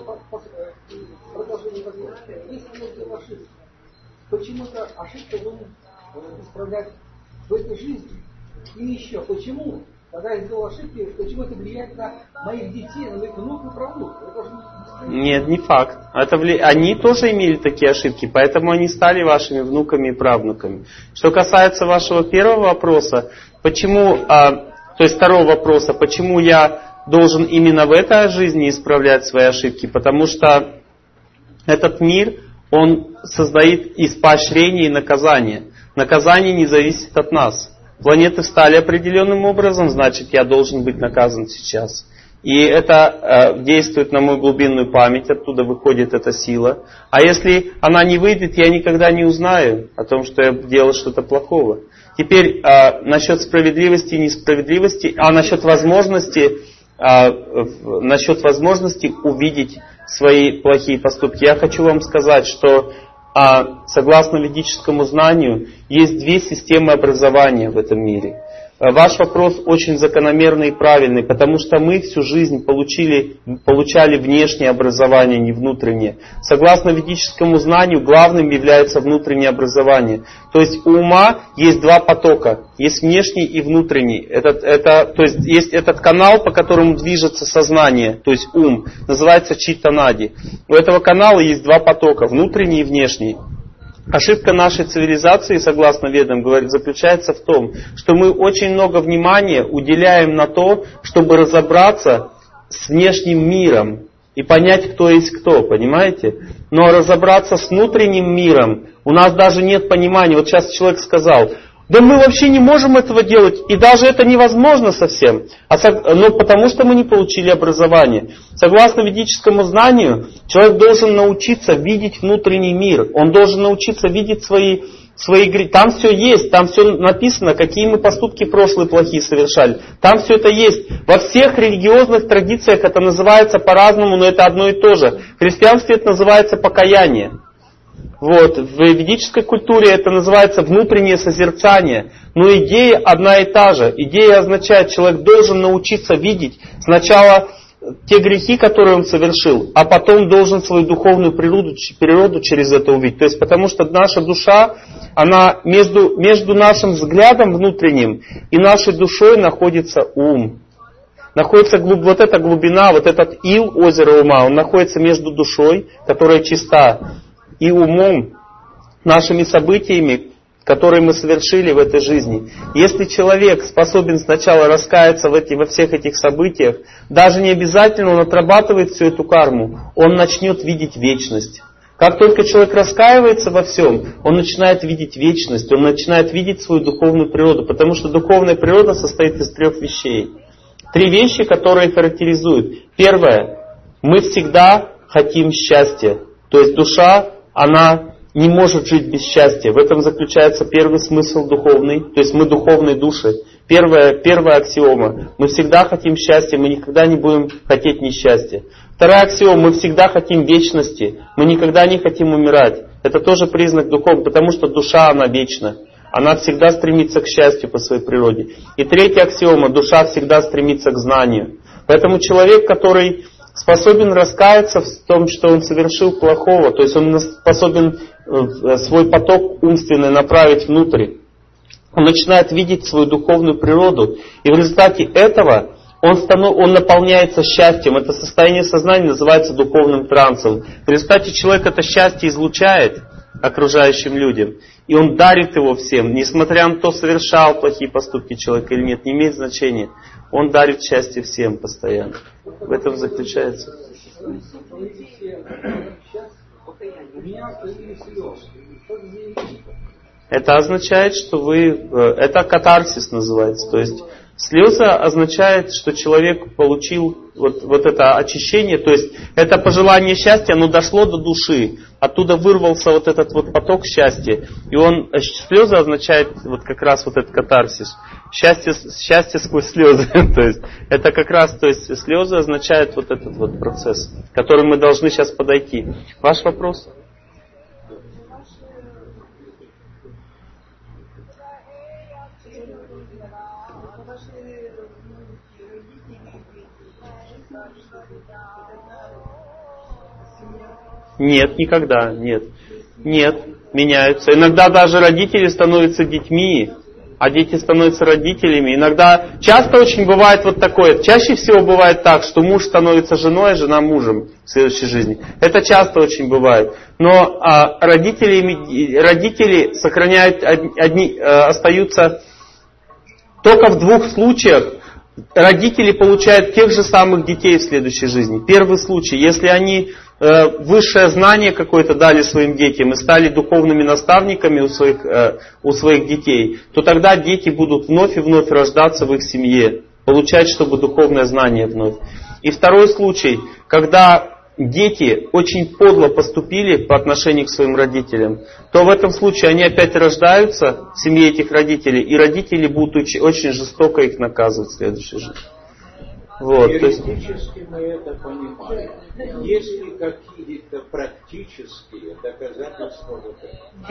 Если я сделал ошибку, почему-то ошибку должен исправлять в этой жизни. И еще, почему? Когда я сделал ошибки, почему это влияет на моих детей, на моих внуков и правнуков? Нет, не факт. Они тоже имели такие ошибки, поэтому они стали вашими внуками и правнуками. Что касается вашего первого вопроса, второго вопроса, почему я должен именно в этой жизни исправлять свои ошибки? Потому что этот мир, он состоит из поощрения и наказания. Наказание не зависит от нас. Планеты встали определенным образом, значит, я должен быть наказан сейчас. И это действует на мою глубинную память, оттуда выходит эта сила. А если она не выйдет, я никогда не узнаю о том, что я делал что-то плохого. Теперь насчет справедливости и несправедливости, насчет возможности увидеть свои плохие поступки. Я хочу вам сказать, что согласно ведическому знанию, есть две системы образования в этом мире. Ваш вопрос очень закономерный и правильный, потому что мы всю жизнь получали внешнее образование, не внутреннее. Согласно ведическому знанию, главным является внутреннее образование. То есть у ума есть два потока, есть внешний и внутренний. То есть есть этот канал, по которому движется сознание, то есть ум, называется читтанади. У этого канала есть два потока, внутренний и внешний. Ошибка нашей цивилизации, согласно ведам, заключается в том, что мы очень много внимания уделяем на то, чтобы разобраться с внешним миром и понять, кто есть кто, понимаете? Но разобраться с внутренним миром у нас даже нет понимания. Вот сейчас человек сказал, да мы вообще не можем этого делать, и даже это невозможно совсем, но потому что мы не получили образование. Согласно ведическому знанию, человек должен научиться видеть внутренний мир, он должен научиться видеть свои грехи. Там все есть, там все написано, какие мы поступки прошлые плохие совершали. Там все это есть. Во всех религиозных традициях это называется по-разному, но это одно и то же. В христианстве это называется покаяние. В ведической культуре это называется внутреннее созерцание. Но идея одна и та же. Идея означает, человек должен научиться видеть сначала те грехи, которые он совершил, а потом должен свою духовную природу через это увидеть. То есть потому что наша душа, она между нашим взглядом внутренним и нашей душой находится ум. Находится вот эта глубина, вот этот ил озера ума, он находится между душой, которая чиста, и умом, нашими событиями, которые мы совершили в этой жизни. Если человек способен сначала раскаяться во всех этих событиях, даже не обязательно он отрабатывает всю эту карму, он начнет видеть вечность. Как только человек раскаивается во всем, он начинает видеть вечность, он начинает видеть свою духовную природу, потому что духовная природа состоит из 3 вещей. 3 вещи, которые характеризуют. Первое. Мы всегда хотим счастья. То есть душа, она не может жить без счастья. В этом заключается первый смысл духовный. То есть мы духовные души. Первая аксиома. Мы всегда хотим счастья, мы никогда не будем хотеть несчастья. Вторая аксиома. Мы всегда хотим вечности. Мы никогда не хотим умирать. Это тоже признак духовный, потому что душа, она вечна. Она всегда стремится к счастью по своей природе. И третья аксиома. Душа всегда стремится к знанию. Поэтому человек, который способен раскаяться в том, что он совершил плохого, то есть он способен свой поток умственный направить внутрь, он начинает видеть свою духовную природу, и в результате этого он наполняется счастьем. Это состояние сознания называется духовным трансом. В результате человек это счастье излучает окружающим людям, и он дарит его всем, несмотря на то, совершал плохие поступки человек или нет, не имеет значения. Он дарит счастье всем постоянно. В этом заключается. Это означает, что это катарсис называется. То есть слезы означает, что человек получил вот это очищение, то есть это пожелание счастья, оно дошло до души, оттуда вырвался вот этот вот поток счастья. И слезы означает вот как раз вот этот катарсис. Счастье сквозь слезы. То есть это как раз, то есть слезы означают вот этот вот процесс, к которому мы должны сейчас подойти. Ваш вопрос? Нет, никогда, нет. Нет, меняются. Иногда даже родители становятся детьми, а дети становятся родителями. Иногда, часто очень бывает вот такое, чаще всего бывает так, что муж становится женой, а жена мужем в следующей жизни. Это часто очень бывает. Но родители сохраняют остаются только в 2 случаях. Родители получают тех же самых детей в следующей жизни. Первый случай, если они высшее знание какое-то дали своим детям и стали духовными наставниками у своих детей, то тогда дети будут вновь и вновь рождаться в их семье, получать, чтобы духовное знание вновь. И второй случай, когда дети очень подло поступили по отношению к своим родителям, то в этом случае они опять рождаются в семье этих родителей, и родители будут очень жестоко их наказывать в следующей жизни. Вот, теоретически мы это понимаем. Есть ли какие-то практические доказательства вот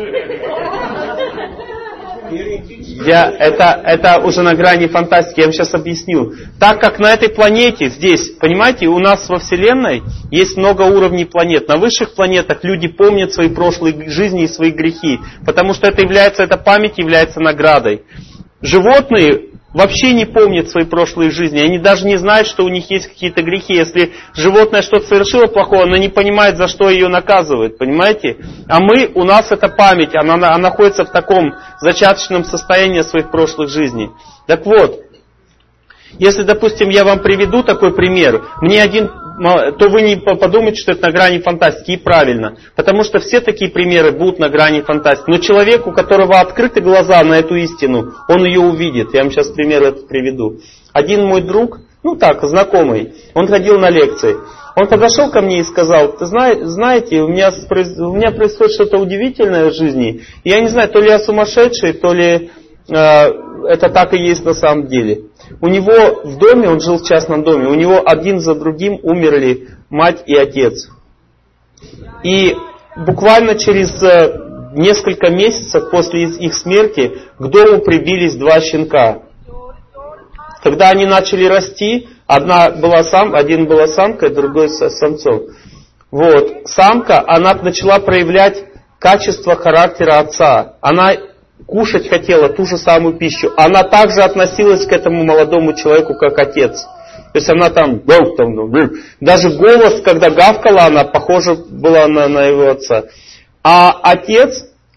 этого? Это уже на грани фантастики, я вам сейчас объясню. Так как на этой планете, здесь, понимаете, у нас во Вселенной есть много уровней планет. На высших планетах люди помнят свои прошлые жизни и свои грехи, потому что эта память является наградой. Животные вообще не помнят свои прошлые жизни. Они даже не знают, что у них есть какие-то грехи. Если животное что-то совершило плохое, оно не понимает, за что ее наказывают. Понимаете? А у нас эта память, она находится в таком зачаточном состоянии своих прошлых жизней. Так вот, если, допустим, я вам приведу такой пример, то вы не подумайте, что это на грани фантастики, и правильно. Потому что все такие примеры будут на грани фантастики. Но человек, у которого открыты глаза на эту истину, он ее увидит. Я вам сейчас пример этот приведу. Один мой друг, знакомый, он ходил на лекции. Он подошел ко мне и сказал: знаете, у меня происходит что-то удивительное в жизни. И я не знаю, то ли я сумасшедший, то ли это так и есть на самом деле. У него в доме, он жил в частном доме, у него один за другим умерли мать и отец. И буквально через несколько месяцев после их смерти к дому прибились 2 щенка. Когда они начали расти, один была самкой, другой самцом. Вот. Самка, она начала проявлять качество характера отца. Она кушать хотела ту же самую пищу. Она также относилась к этому молодому человеку, как отец. То есть она даже голос, когда гавкала, она похожа была на его отца. А отец,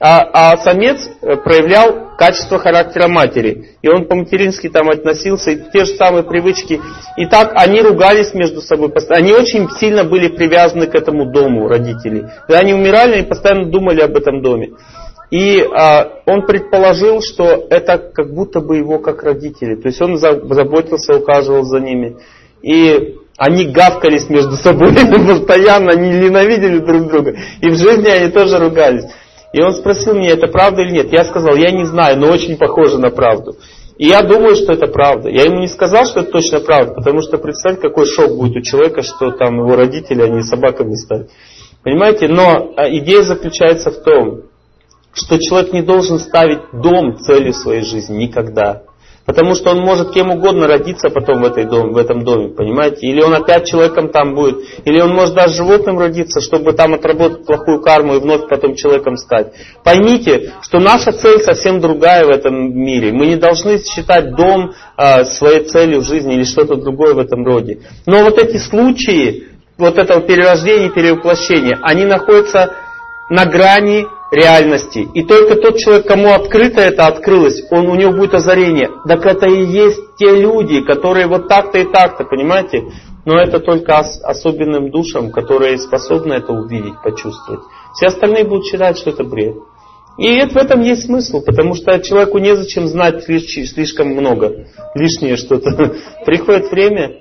А самец проявлял качество характера матери. И он по-матерински там относился, и те же самые привычки. И так они ругались между собой. Они очень сильно были привязаны к этому дому, родителей. Когда они умирали, они постоянно думали об этом доме. И он предположил, что это как будто бы его как родители. То есть он заботился, ухаживал за ними. И они гавкались между собой постоянно, они ненавидели друг друга. И в жизни они тоже ругались. И он спросил меня, это правда или нет. Я сказал, я не знаю, но очень похоже на правду. И я думаю, что это правда. Я ему не сказал, что это точно правда, потому что представьте, какой шок будет у человека, что там его родители, они собаками стали. Понимаете? Но идея заключается в том, что человек не должен ставить дом целью своей жизни никогда. Потому что он может кем угодно родиться потом в этом доме, понимаете? Или он опять человеком там будет, или он может даже животным родиться, чтобы там отработать плохую карму и вновь потом человеком стать. Поймите, что наша цель совсем другая в этом мире. Мы не должны считать дом своей целью в жизни или что-то другое в этом роде. Но вот эти случаи, вот этого перерождения, перевоплощения, они находятся на грани реальности. И только тот человек, кому открыто это открылось, у него будет озарение. Так это и есть те люди, которые вот так-то и так-то, понимаете? Но это только особенным душам, которые способны это увидеть, почувствовать. Все остальные будут считать, что это бред. И в этом есть смысл, потому что человеку незачем знать слишком много, лишнее что-то. Приходит время...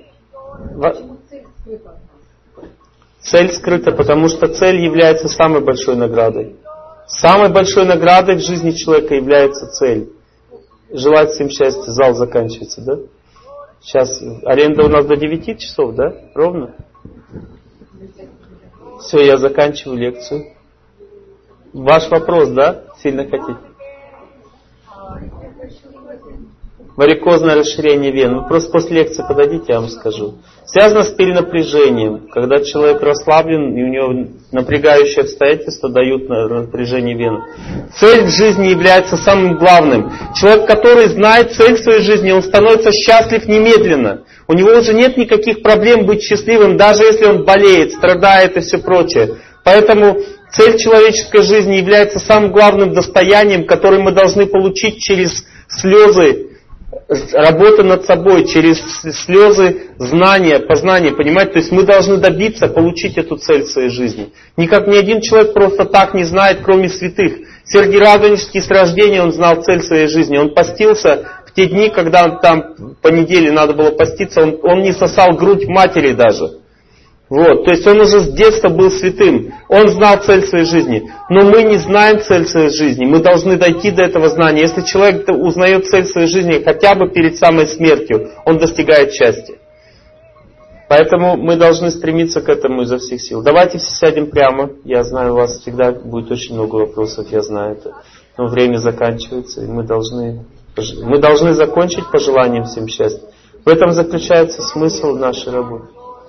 Цель скрыта, потому что цель является самой большой наградой. Самой большой наградой в жизни человека является цель. Желать всем счастья. Зал заканчивается, да? Сейчас аренда у нас до 9 часов, да? Ровно? Все, я заканчиваю лекцию. Ваш вопрос, да? Сильно хотите? Варикозное расширение вен. Вы просто после лекции подойдите, я вам скажу. Связано с перенапряжением. Когда человек расслаблен, и у него напрягающие обстоятельства дают напряжение вен. Цель в жизни является самым главным. Человек, который знает цель в своей жизни, он становится счастлив немедленно. У него уже нет никаких проблем быть счастливым, даже если он болеет, страдает и все прочее. Поэтому цель человеческой жизни является самым главным достоянием, которое мы должны получить через слезы работы над собой, через слезы знания, познания, понимаете? То есть мы должны добиться, получить эту цель в своей жизни. Никак ни один человек просто так не знает, кроме святых. Сергий Радонежский с рождения, он знал цель своей жизни. Он постился в те дни, когда там по неделе надо было поститься, он не сосал грудь матери даже. Вот, то есть он уже с детства был святым. Он знал цель своей жизни. Но мы не знаем цель своей жизни. Мы должны дойти до этого знания. Если человек узнает цель своей жизни хотя бы перед самой смертью, он достигает счастья. Поэтому мы должны стремиться к этому изо всех сил. Давайте все сядем прямо. Я знаю, у вас всегда будет очень много вопросов, я знаю это. Но время заканчивается, и мы должны закончить пожеланием всем счастья. В этом заключается смысл нашей работы.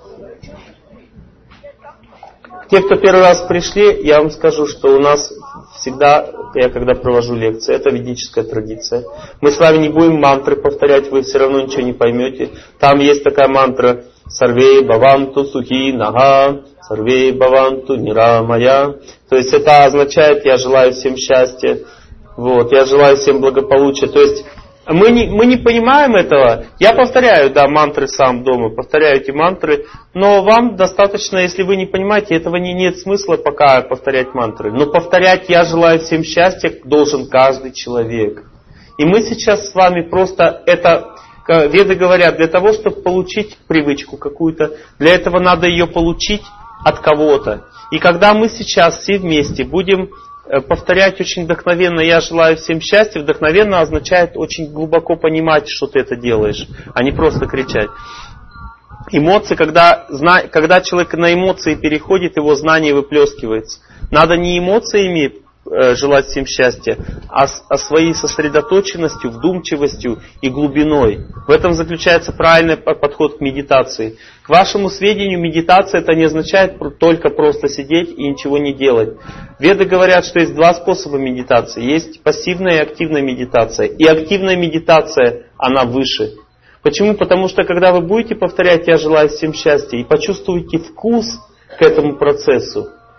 Те, кто первый раз пришли, я вам скажу, что у нас всегда, я когда провожу лекции, это ведическая традиция. Мы с вами не будем мантры повторять, вы все равно ничего не поймете. Там есть такая мантра «Сарвей баванту сухи нага, сарвей баванту нирамая». То есть это означает «Я желаю всем счастья», вот, «Я желаю всем благополучия». То есть мы не понимаем этого. Я повторяю, да, мантры сам дома, повторяю эти мантры, но вам достаточно, если вы не понимаете, этого нет смысла пока повторять мантры. Но повторять «Я желаю всем счастья» должен каждый человек. И мы сейчас с вами просто это, веды говорят, для того, чтобы получить привычку какую-то, для этого надо ее получить от кого-то. И когда мы сейчас все вместе будем повторять очень вдохновенно «Я желаю всем счастья», вдохновенно означает очень глубоко понимать, что ты это делаешь, а не просто кричать. Эмоции, когда человек на эмоции переходит, его знание выплескивается. Надо не эмоциями желать всем счастья, а своей сосредоточенностью, вдумчивостью и глубиной. В этом заключается правильный подход к медитации. К вашему сведению, медитация это не означает только просто сидеть и ничего не делать. Веды говорят, что есть два способа медитации. Есть пассивная и активная медитация. И активная медитация, она выше. Почему? Потому что когда вы будете повторять «Я желаю всем счастья» и почувствуете вкус к этому процессу,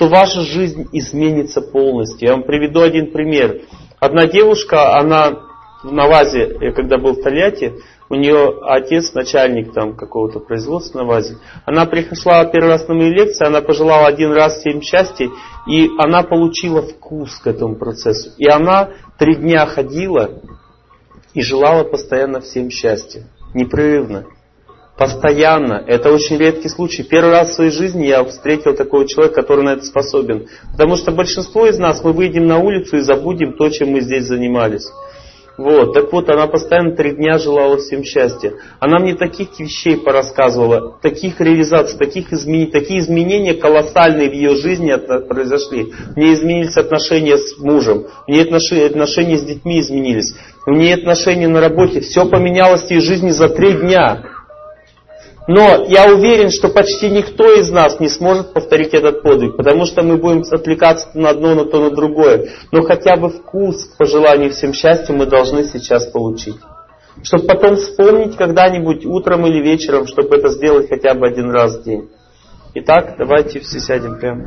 то ваша жизнь изменится полностью. Я вам приведу один пример. Одна девушка, она на ВАЗе, я когда был в Тольятти, у нее отец, начальник там какого-то производства на ВАЗе. Она пришла первый раз на мои лекции, она пожелала один раз 7 счастья, и она получила вкус к этому процессу. И она 3 дня ходила и желала постоянно всем счастья. Непрерывно. Постоянно. Это очень редкий случай. Первый раз в своей жизни я встретил такого человека, который на это способен. Потому что большинство из нас, мы выйдем на улицу и забудем то, чем мы здесь занимались. Вот. Так вот, она постоянно 3 дня желала всем счастья. Она мне таких вещей порассказывала, таких реализаций, такие изменения колоссальные в ее жизни произошли. У нее изменились отношения с мужем, у нее отношения с детьми изменились, у нее отношения на работе. Все поменялось в ее жизни за 3 дня. Но я уверен, что почти никто из нас не сможет повторить этот подвиг, потому что мы будем отвлекаться то на одно, то на другое. Но хотя бы вкус к пожеланию всем счастья мы должны сейчас получить. Чтобы потом вспомнить когда-нибудь утром или вечером, чтобы это сделать хотя бы 1 раз в день. Итак, давайте все сядем прямо.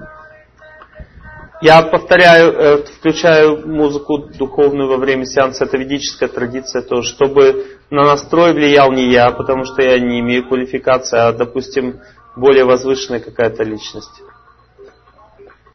Я повторяю, включаю музыку духовную во время сеанса, это ведическая традиция тоже, чтобы на настрой влиял не я, потому что я не имею квалификации, а, допустим, более возвышенная какая-то личность.